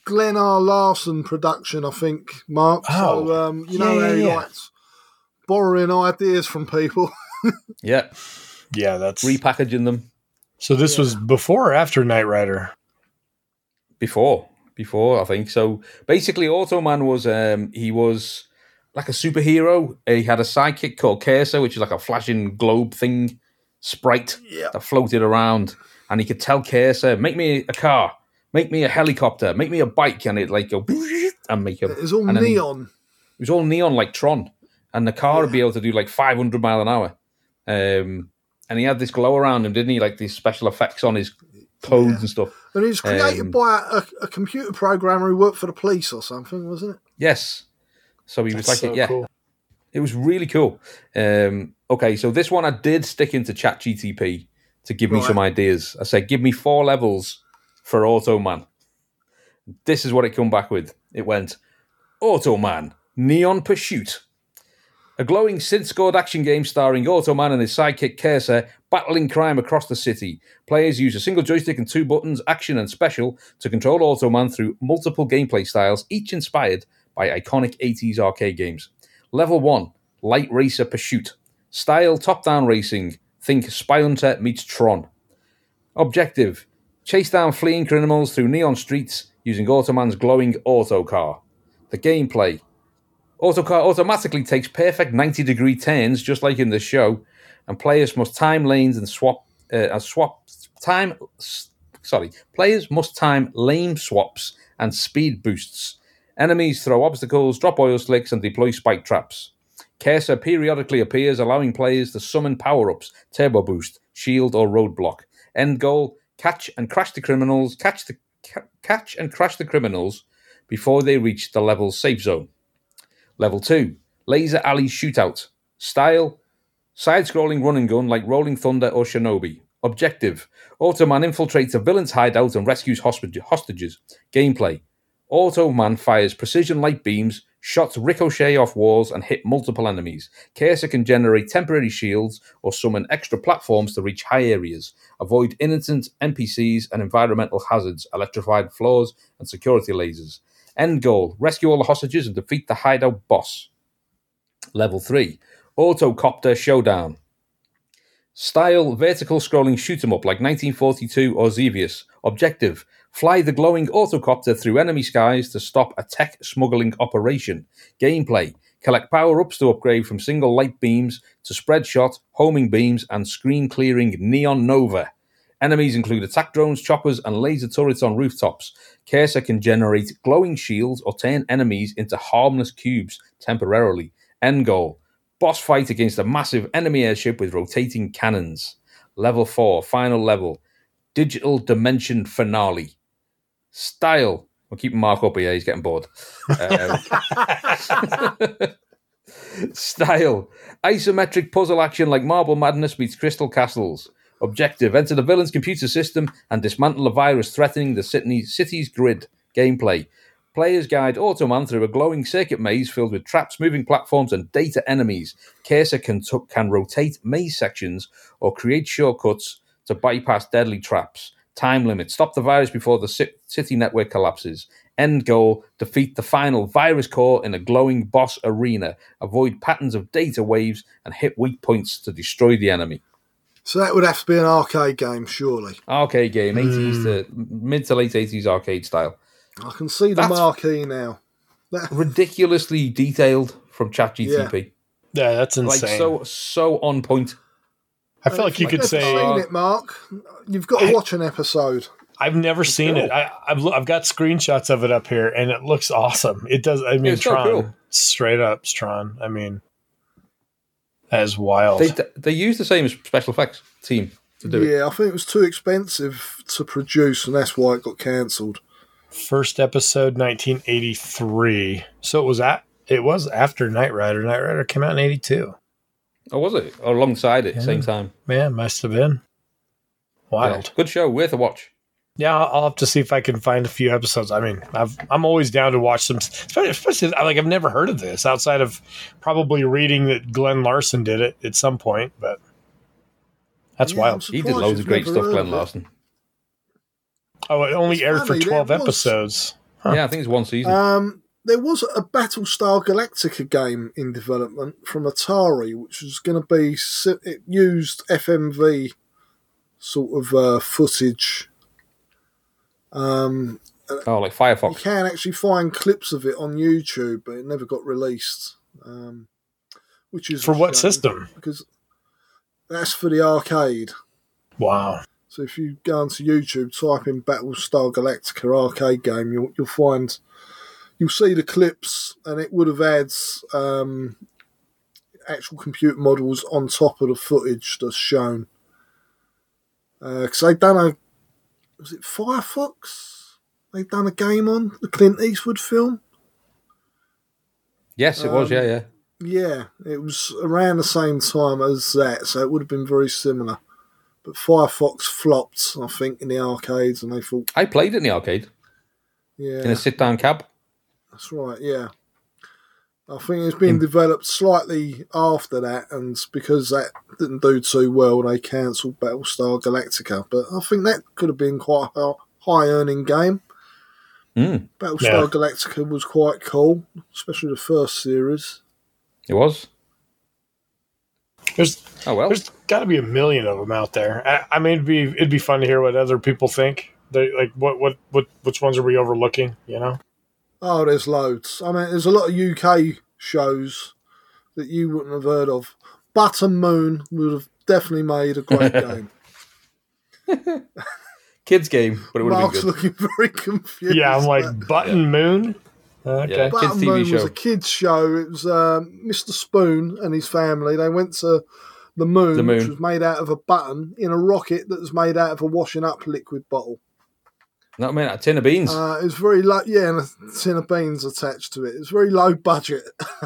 Glenn R. Larson production, I think, Mark. Oh. So, you know how he likes borrowing ideas from people. Yeah, Yeah, that's repackaging them. So this was before or after Knight Rider? Before, I think. So basically, Automan was he was like a superhero. He had a sidekick called Cursor, which is like a flashing globe thing, sprite that floated around, and he could tell Cursor, "Make me a car, make me a helicopter, make me a bike," and it like go and make him. It was all neon. It was all neon like Tron, and the car would be able to do like 500 mile an hour. And he had this glow around him, didn't he? Like these special effects on his clothes and stuff. And it was created by a computer programmer who worked for the police or something, wasn't it? Yes. So he was like, so yeah, cool. It was really cool. Okay, so this one I did stick into ChatGTP to give me some ideas. I said, give me 4 levels for Automan. This is what it come back with. It went, Automan, Neon Pursuit. A glowing synth-scored action game starring Automan and his sidekick Cursor battling crime across the city. Players use a single joystick and 2 buttons, action and special, to control Automan through multiple gameplay styles, each inspired by iconic 80s arcade games. Level 1, Light Racer Pursuit. Style, top-down racing. Think Spy Hunter meets Tron. Objective, chase down fleeing criminals through neon streets using Automan's glowing autocar. The gameplay, Autocar automatically takes perfect 90-degree turns, just like in the show, and players must time lanes and Players must time lane swaps and speed boosts. Enemies throw obstacles, drop oil slicks, and deploy spike traps. Cursor periodically appears, allowing players to summon power-ups, turbo boost, shield, or roadblock. End goal: catch and crash the criminals. Catch and crash the criminals before they reach the level's safe zone. Level 2, Laser Alley Shootout. Style, side-scrolling run and gun like Rolling Thunder or Shinobi. Objective, Automan infiltrates a villain's hideout and rescues hostages. Gameplay, Automan fires precision light beams, shots ricochet off walls and hit multiple enemies. Cursor can generate temporary shields or summon extra platforms to reach high areas. Avoid innocent NPCs and environmental hazards, electrified floors and security lasers. End goal, rescue all the hostages and defeat the hideout boss. Level 3, Autocopter Showdown. Style, vertical scrolling shoot 'em up like 1942 or Xevious. Objective, fly the glowing autocopter through enemy skies to stop a tech smuggling operation. Gameplay, collect power-ups to upgrade from single light beams to spread shot, homing beams, and screen clearing Neon Nova. Enemies include attack drones, choppers, and laser turrets on rooftops. Cursor can generate glowing shields or turn enemies into harmless cubes temporarily. End goal, boss fight against a massive enemy airship with rotating cannons. Level 4, final level, Digital Dimension Finale. Style, we'll keep Mark up here, he's getting bored. Style, isometric puzzle action like Marble Madness meets Crystal Castles. Objective, enter the villain's computer system and dismantle a virus threatening the city's grid. Gameplay, players guide Automan through a glowing circuit maze filled with traps, moving platforms, and data enemies. Cursor can rotate maze sections or create shortcuts to bypass deadly traps. Time limit, stop the virus before the city network collapses. End goal, defeat the final virus core in a glowing boss arena. Avoid patterns of data waves and hit weak points to destroy the enemy. So that would have to be an arcade game, surely. Arcade game, 80s to mid to late 80s arcade style. I can see the marquee now. Ridiculously detailed from ChatGTP. Yeah, that's insane. Like so on point. I feel like you could say, seen it, Mark. You've got to watch an episode. I've never seen it. I've got screenshots of it up here, and it looks awesome. It does. I mean, Tron, so cool. Straight up Tron. I mean, that is wild. They use the same special effects team to do it. Yeah, I think it was too expensive to produce, and that's why it got cancelled. First episode, 1983. So it was after Knight Rider. Knight Rider came out in 82. Oh, was it? Or alongside it, same time. Yeah, must have been. Wild. Yeah, good show, worth a watch. Yeah, I'll have to see if I can find a few episodes. I mean, I'm always down to watch some, especially like I've never heard of this outside of probably reading that Glenn Larson did it at some point, but that's wild. He did loads of great stuff, Glenn Larson. Oh, it only aired for 12 episodes. Yeah, I think it's one season. There was a Battlestar Galactica game in development from Atari, which was going to be... It used FMV sort of footage. Like You Firefox. can actually find clips of it on YouTube, but it never got released. Which is For a what shame, system? Because that's for the arcade. Wow. So if you go onto YouTube, type in Battlestar Galactica arcade game, you'll see the clips, and it would have had actual computer models on top of the footage that's shown. Because they've done was it Firefox? They've done a game on the Clint Eastwood film. Yes, it was. Yeah. Yeah, it was around the same time as that, so it would have been very similar. But Firefox flopped, I think, in the arcades, and they thought, I played it in the arcade yeah, in a sit-down cab. that's right, yeah. I think it's been developed slightly after that, and because that didn't do too well, they cancelled Battlestar Galactica. But I think that could have been quite a high-earning game. Battlestar Galactica was quite cool, especially the first series. It was. There's got to be a million of them out there. I mean, it'd be fun to hear what other people think. Which ones are we overlooking? You know? Oh, there's loads. I mean, there's a lot of UK shows that you wouldn't have heard of. Button Moon would have definitely made a great game. Kids game, but it would have Mark's been good. looking very confused. Yeah, I'm like Button Moon. Okay. Yeah. Button Kids' TV Moon was show. a kids show. It was Mr. Spoon and his family. They went to the moon, which was made out of a button in a rocket that was made out of a washing up liquid bottle. Not a tin of beans. It was very low, and a tin of beans attached to it. It was very low budget.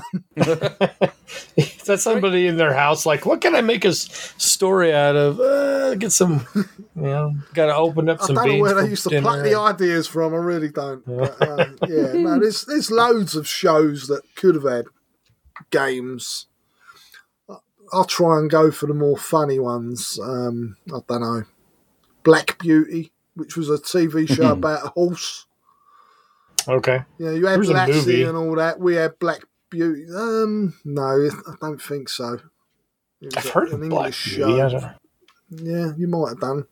Is that somebody in their house like, what can I make a story out of? Get some, got to open up some beans. I don't know where for they used to dinner. pluck the ideas from. I really don't. But, no, there's loads of shows that could have had games. I'll try and go for the more funny ones. I don't know. Black Beauty, which was a TV show about a horse. Okay. Yeah, you had There's a movie. Lassie and all that. We had Black Beauty. No, I don't think so. It was I've heard an of Black English Beauty. show. Yeah, you might have done.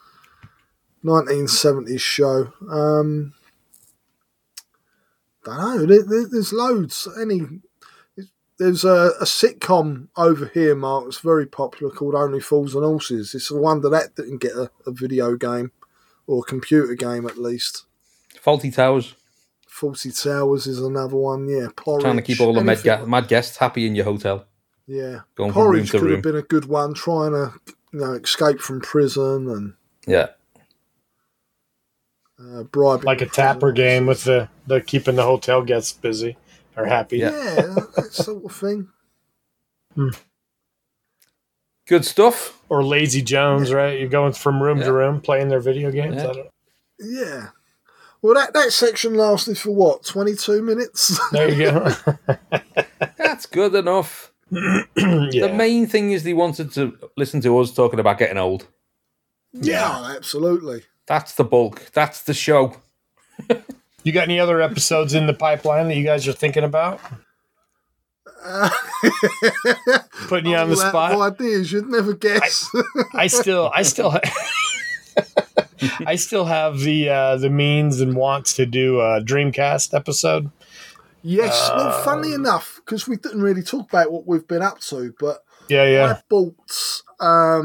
1970s show. Don't know. There's loads. There's a sitcom over here, Mark, that's very popular called Only Fools and Horses. It's a wonder that didn't get a video game, or a computer game at least. Faulty Towers. Fawlty Towers is another one, yeah. Porridge. Trying to keep all the mad guests happy in your hotel. Yeah. Going from Porridge room to could room. have been a good one, trying to escape from prison and Yeah. bribing. Like a tapper game with the keeping the hotel guests busy or happy. Yeah. Yeah, that sort of thing. Good stuff. Or Lazy Jones, right? You're going from room to room playing their video games. Yeah. Yeah. Well, that section lasted for what, 22 minutes? There you go. That's good enough. The main thing is they wanted to listen to us talking about getting old. Yeah, absolutely. That's the bulk. That's the show. You got any other episodes in the pipeline that you guys are thinking about? Putting you on the spot. Ideas you'd never guess. I still have the means and wants to do a Dreamcast episode. Yes, well, funnily enough, because we didn't really talk about what we've been up to, but Yeah. I bought a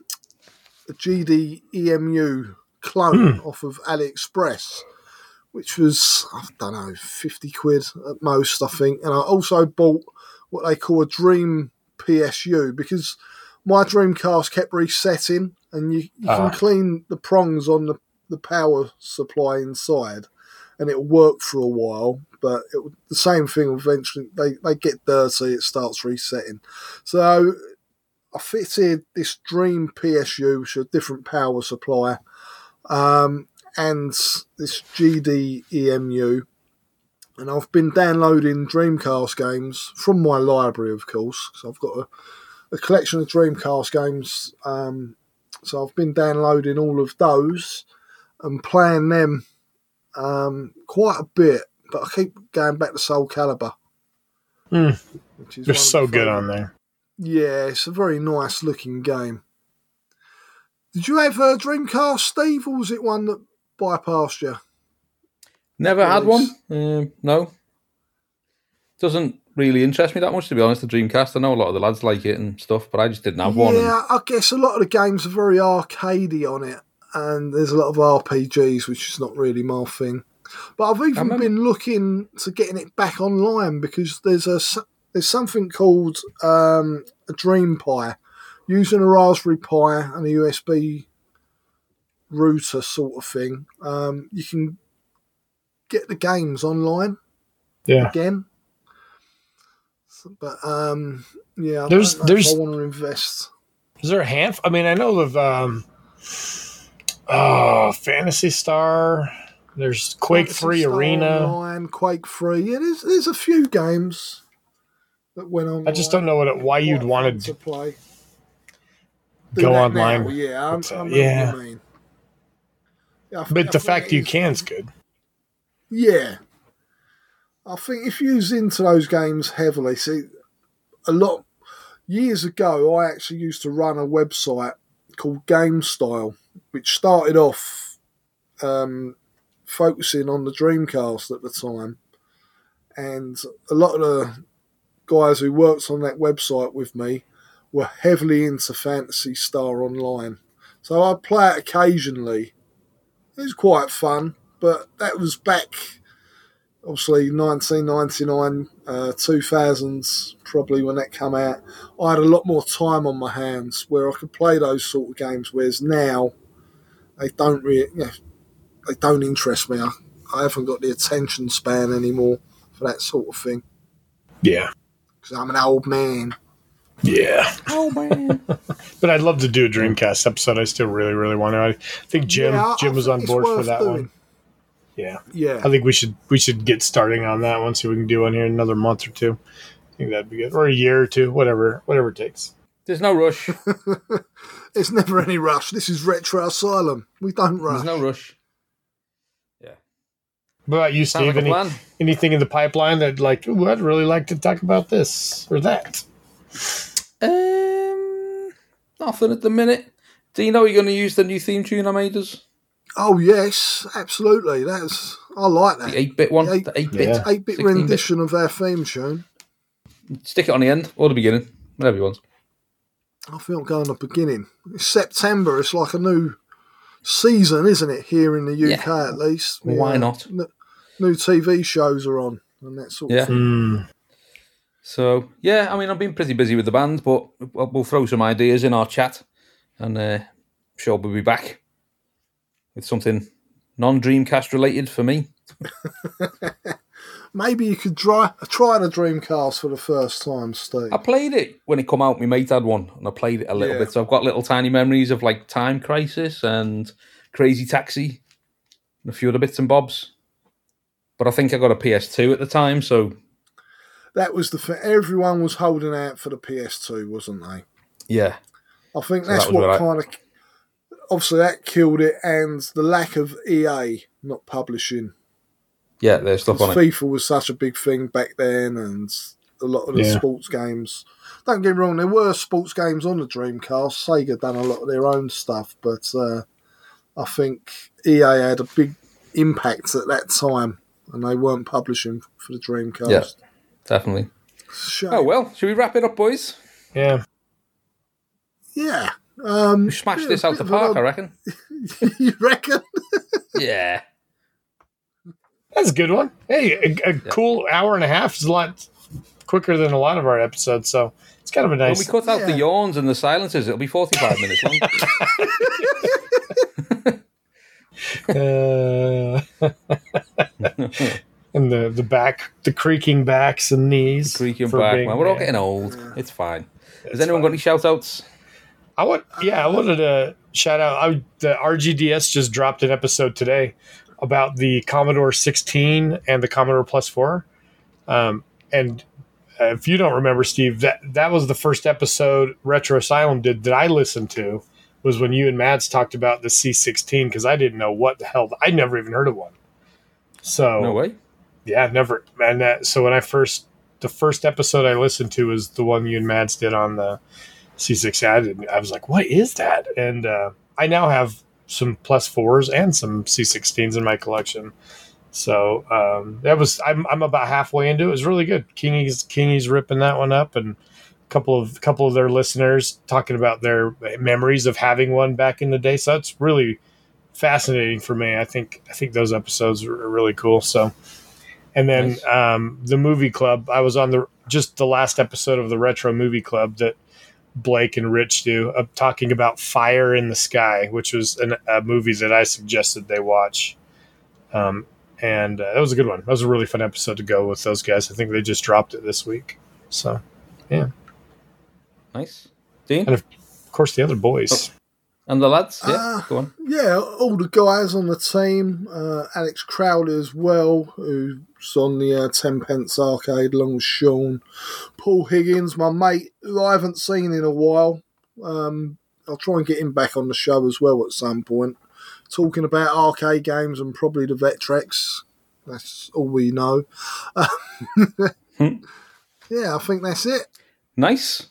GD-EMU clone off of AliExpress, which was, I don't know, 50 quid at most, I think. And I also bought what they call a Dream PSU, because my Dreamcast kept resetting, and you can clean the prongs on the power supply inside, and it'll work for a while. But the same thing, eventually, they get dirty, it starts resetting. So I fitted this Dream PSU, which is a different power supply, and this GD-EMU. And I've been downloading Dreamcast games from my library, of course, because I've got a collection of Dreamcast games. So I've been downloading all of those and playing them quite a bit, but I keep going back to Soul Calibur. Which is They're one of so my good favourite. on there. Yeah, it's a very nice looking game. Did you have a Dreamcast, Steve, or was it one that bypassed you? Never had one. Nice. No. Doesn't really interest me that much, to be honest, the Dreamcast. I know a lot of the lads like it and stuff, but I just didn't have one. Yeah, I guess a lot of the games are very arcadey on it, and there's a lot of RPGs, which is not really my thing. But I've even been looking to getting it back online because there's something called a Dream Pi. Using a Raspberry Pi and a USB router sort of thing, you can get the games online again. But yeah, there's I want to invest. Is there a handful? I mean, I know of Phantasy Star. There's Quake 3 Arena. Online, Quake 3. Yeah, there's a few games that went on. I just don't know why you'd want to play. Go online. Now. Yeah, I know what you mean. Yeah, but the fact you can is good. Yeah. I think if you was into those games heavily, years ago, I actually used to run a website called GameStyle, which started off focusing on the Dreamcast at the time. And a lot of the guys who worked on that website with me were heavily into Phantasy Star Online. So I'd play it occasionally. It was quite fun, but that was back, obviously, 1999, 2000s, probably when that came out. I had a lot more time on my hands where I could play those sort of games, whereas now they don't really, they don't interest me. I haven't got the attention span anymore for that sort of thing. Yeah. Because I'm an old man. Yeah. Oh, man. But I'd love to do a Dreamcast episode. I still really, really want to. I think Jim was on board for that one. Yeah. Yeah. I think we should get starting on that one, see if we can do one here in another month or two. I think that'd be good. Or a year or two, whatever it takes. There's no rush. There's never any rush. This is Retro Asylum. We don't rush. There's no rush. Yeah. What about you, Steve? Like anything in the pipeline that I'd really like to talk about this or that? Nothing at the minute. Do you know you're going to use the new theme tune I made us? Oh yes, absolutely. I like that. The 8-bit one. The 8-bit. 8-bit rendition of our theme tune. Stick it on the end or the beginning, whatever you want. I think I'll go on the beginning. It's September. It's like a new season, isn't it? Here in the UK, at least. Why not? New TV shows are on and that sort of thing. So, yeah, I mean, I've been pretty busy with the band, but we'll throw some ideas in our chat, and sure we'll be back with something non-Dreamcast related for me. Maybe you could try the Dreamcast for the first time, Steve. I played it when it come out. My mate had one, and I played it a little bit. So I've got little tiny memories of like Time Crisis and Crazy Taxi and a few other bits and bobs. But I think I got a PS2 at the time, so... That was the thing. Everyone was holding out for the PS2, wasn't they? Yeah. I think that's what kind of... Obviously, that killed it, and the lack of EA not publishing. Yeah, there's stuff on it. FIFA was such a big thing back then, and a lot of the sports games. Don't get me wrong, there were sports games on the Dreamcast. Sega done a lot of their own stuff, but I think EA had a big impact at that time, and they weren't publishing for the Dreamcast. Yeah, definitely. Shame. Oh, well, should we wrap it up, boys? Yeah. Yeah. We smashed this out the park, I reckon. You reckon? Yeah. That's a good one. Hey, a cool hour and a half is a lot quicker than a lot of our episodes, so it's kind of a nice... When we cut out the yawns and the silences, it'll be 45 minutes long. And the creaking backs and knees. Creaking back, man. We're all getting old. It's fine. Has anyone got any shout-outs? I wanted to shout out. The RGDS just dropped an episode today about the Commodore 16 and the Commodore Plus 4. And if you don't remember, Steve, that was the first episode Retro Asylum did that I listened to, was when you and Mads talked about the C16, because I didn't know what the hell. I'd never even heard of one. So No way. yeah, never. And so when the first episode I listened to was the one you and Mads did on the C6. I was like, what is that? And I now have some +4s and some C16s in my collection. So I'm about halfway into it. It was really good. Kingy's ripping that one up, and a couple of their listeners talking about their memories of having one back in the day. So it's really fascinating for me. I think those episodes are really cool. So, and then Nice. The movie club. I was on the last episode of the Retro Movie Club that Blake and Rich do, talking about Fire in the Sky, which was a movie that I suggested they watch. And that was a good one. That was a really fun episode to go with those guys. I think they just dropped it this week. So, yeah. Nice. Dean? And of course, the other boys. And the lads? Yeah, go on. Yeah, all the guys on the team. Alex Crowley as well, who's on the 10 Pence Arcade along with Sean. Paul Higgins, my mate, who I haven't seen in a while. I'll try and get him back on the show as well at some point. Talking about arcade games and probably the Vectrex. That's all we know. Yeah, I think that's it. Nice.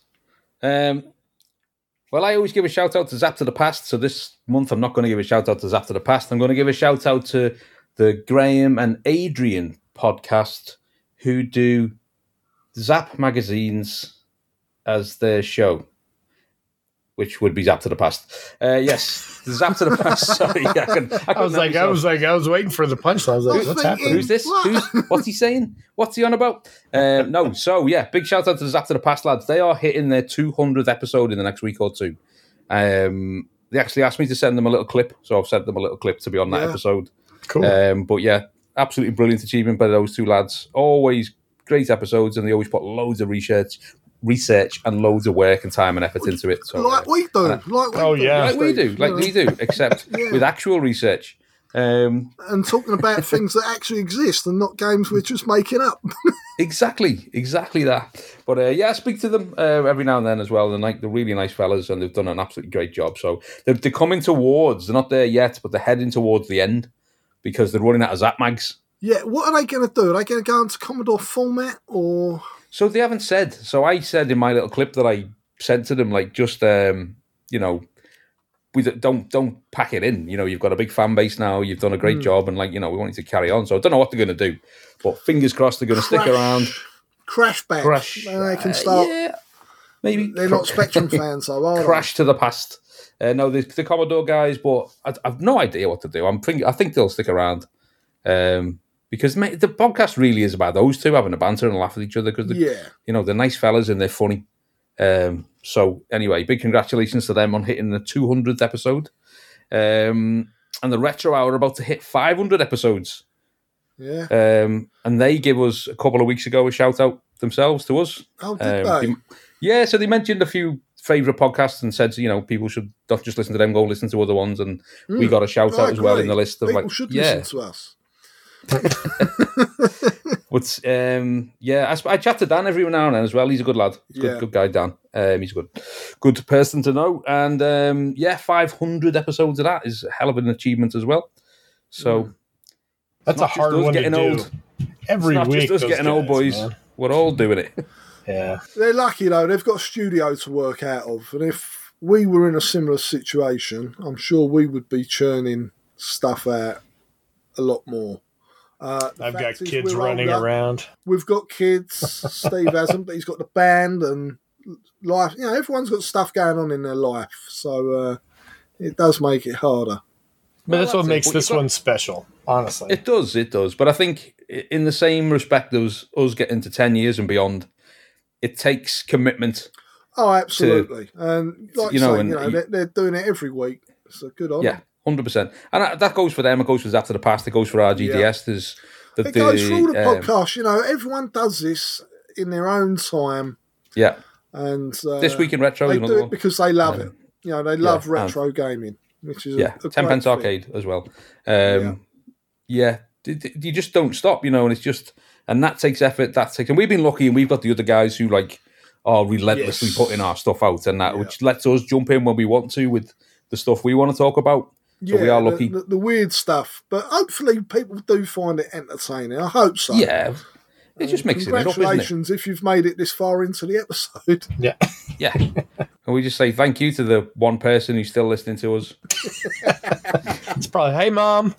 Well, I always give a shout out to Zap to the Past. So this month, I'm not going to give a shout out to Zap to the Past. I'm going to give a shout out to the Graham and Adrian podcast, who do Zap magazines as their show, which would be Zap to the Past. Yes, Zap to the Past. Sorry, I was waiting for the punchline. I was like, what's happening? Who's this? What's he saying? What's he on about? No, so yeah, big shout out to the Zap to the Past lads. They are hitting their 200th episode in the next week or two. They actually asked me to send them a little clip, so I've sent them a little clip to be on that episode. Cool. But yeah, absolutely brilliant achievement by those two lads. Always great episodes, and they always put loads of research and loads of work and time and effort into it. So, like we do. Like we do, except with actual research. And talking about things that actually exist and not games we're just making up. Exactly that. But I speak to them every now and then as well. And they're really nice fellas, and they've done an absolutely great job. So they're coming towards, they're not there yet, but they're heading towards the end because they're running out of Zap mags. Yeah, what are they going to do? Are they going to go into Commodore format or? So they haven't said. So I said in my little clip that I sent to them, like, just we don't pack it in. You've got a big fan base now. You've done a great job, and we want you to carry on. So I don't know what they're going to do, but fingers crossed they're going to stick around. Crash back. They can start. Yeah, maybe they're not Spectrum fans, so are Crash to the past. No, the Commodore guys, but I've no idea what to do. I think they'll stick around. Because the podcast really is about those two having a banter and laugh at each other because they're nice fellas and they're funny. So anyway, big congratulations to them on hitting the 200th episode. And the Retro Hour are about to hit 500 episodes. Yeah. And they give us a couple of weeks ago a shout out themselves to us. Oh, did they? Yeah, so they mentioned a few favourite podcasts and said, people should not just listen to them, go listen to other ones. And we got a shout out as well in the list of people should listen to us. But I chat to Dan every now and then as well. He's a good lad. He's a good guy, Dan. He's a good person to know. And 500 episodes of that is a hell of an achievement as well. So that's a hard one to do. Old. Every it's not week, just us getting old, boys. Man. We're all doing it. Yeah, they're lucky though. They've got a studio to work out of, and if we were in a similar situation, I'm sure we would be churning stuff out a lot more. I've got kids running around. We've got kids. Steve hasn't, but he's got the band and life. Everyone's got stuff going on in their life, so it does make it harder. But that's what makes this one special, honestly. It does. But I think in the same respect as us getting to 10 years and beyond, it takes commitment. Oh, absolutely. And they're doing it every week. So good on them. 100%. And that goes for them. It goes for Zap to the Past. It goes for RGDS. Yeah. It goes for all the podcasts. Everyone does this in their own time. Yeah. And This Week in Retro they is another do one. it because they love it. They love retro gaming, which is a 10 Pence Arcade as well. You just don't stop, and it's just, and that takes effort. And we've been lucky, and we've got the other guys who are relentlessly putting our stuff out, and that which lets us jump in when we want to with the stuff we want to talk about. So we are lucky. The weird stuff. But hopefully people do find it entertaining. I hope so. Yeah. It just makes it up, isn't it? Congratulations if you've made it this far into the episode. Yeah. Yeah. And we just say thank you to the one person who's still listening to us. It's probably, hey, Mom.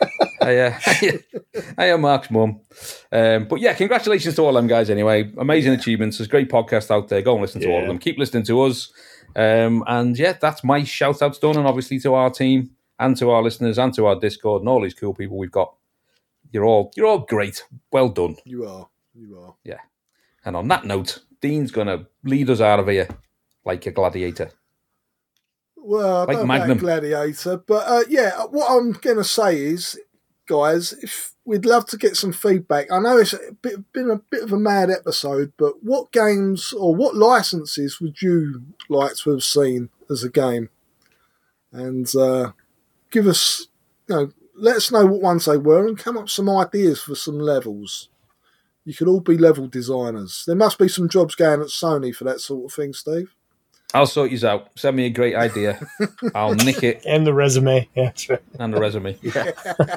Hey, Mark's mum. But yeah, congratulations to all them guys anyway. Amazing achievements. There's great podcasts out there. Go and listen to all of them. Keep listening to us. And yeah, that's my shout outs done. And obviously to our team and to our listeners and to our Discord and all these cool people we've got. You're all great. Well done. You are. Yeah. And on that note, Dean's going to lead us out of here like a gladiator. Well, I don't know about gladiator, but what I'm going to say is, guys, if we'd love to get some feedback. I know it's been a bit of a mad episode, but what games or what licenses would you like to have seen as a game? And give us, let us know what ones they were and come up with some ideas for some levels. You could all be level designers. There must be some jobs going at Sony for that sort of thing, Steve. I'll sort you out. Send me a great idea. I'll nick it. And the resume. Yeah, that's right. And the resume. Yeah.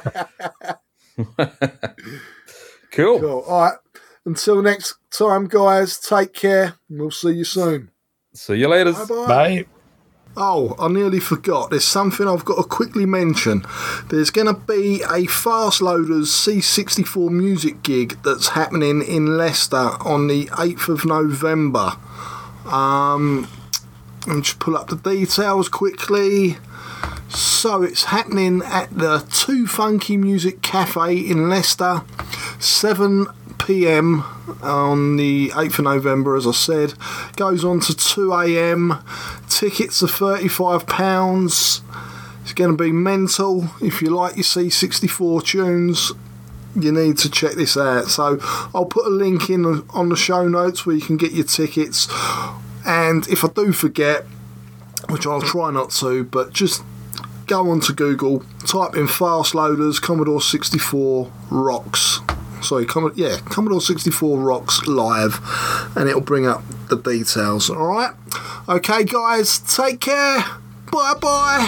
Cool. All right. Until next time, guys, take care. And we'll see you soon. See you later. Bye-bye. Bye. Oh, I nearly forgot. There's something I've got to quickly mention. There's going to be a Fast Loaders C64 music gig that's happening in Leicester on the 8th of November. Let me just pull up the details quickly. So it's happening at the Too Funky Music Cafe in Leicester, 7 p.m. on the 8th of November, as I said. Goes on to 2 a.m. Tickets are £35. It's going to be mental. If you like your C64 tunes, you need to check this out. So I'll put a link in on the show notes where you can get your tickets. And if I do forget, which I'll try not to, but just go onto Google, type in Fast Loaders Commodore 64 Rocks. Sorry, Commodore 64 Rocks Live, and it'll bring up the details. All right? Okay, guys, take care. Bye-bye.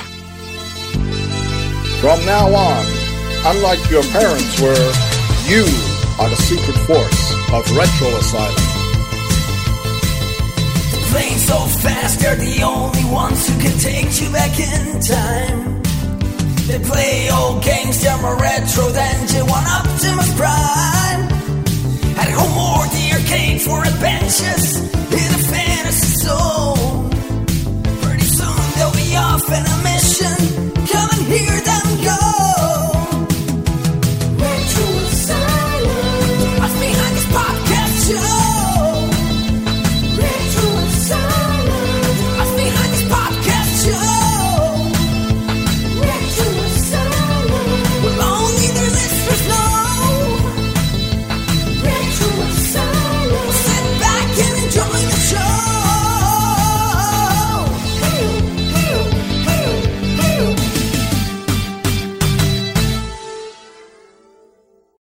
From now on, unlike your parents were, you are the secret force of Retro Asylum. Playing so fast, they're the only ones who can take you back in time. They play old games, they're more retro than J1 Optimus Prime. At home or the arcade for adventures in a fantasy zone. Pretty soon they'll be off and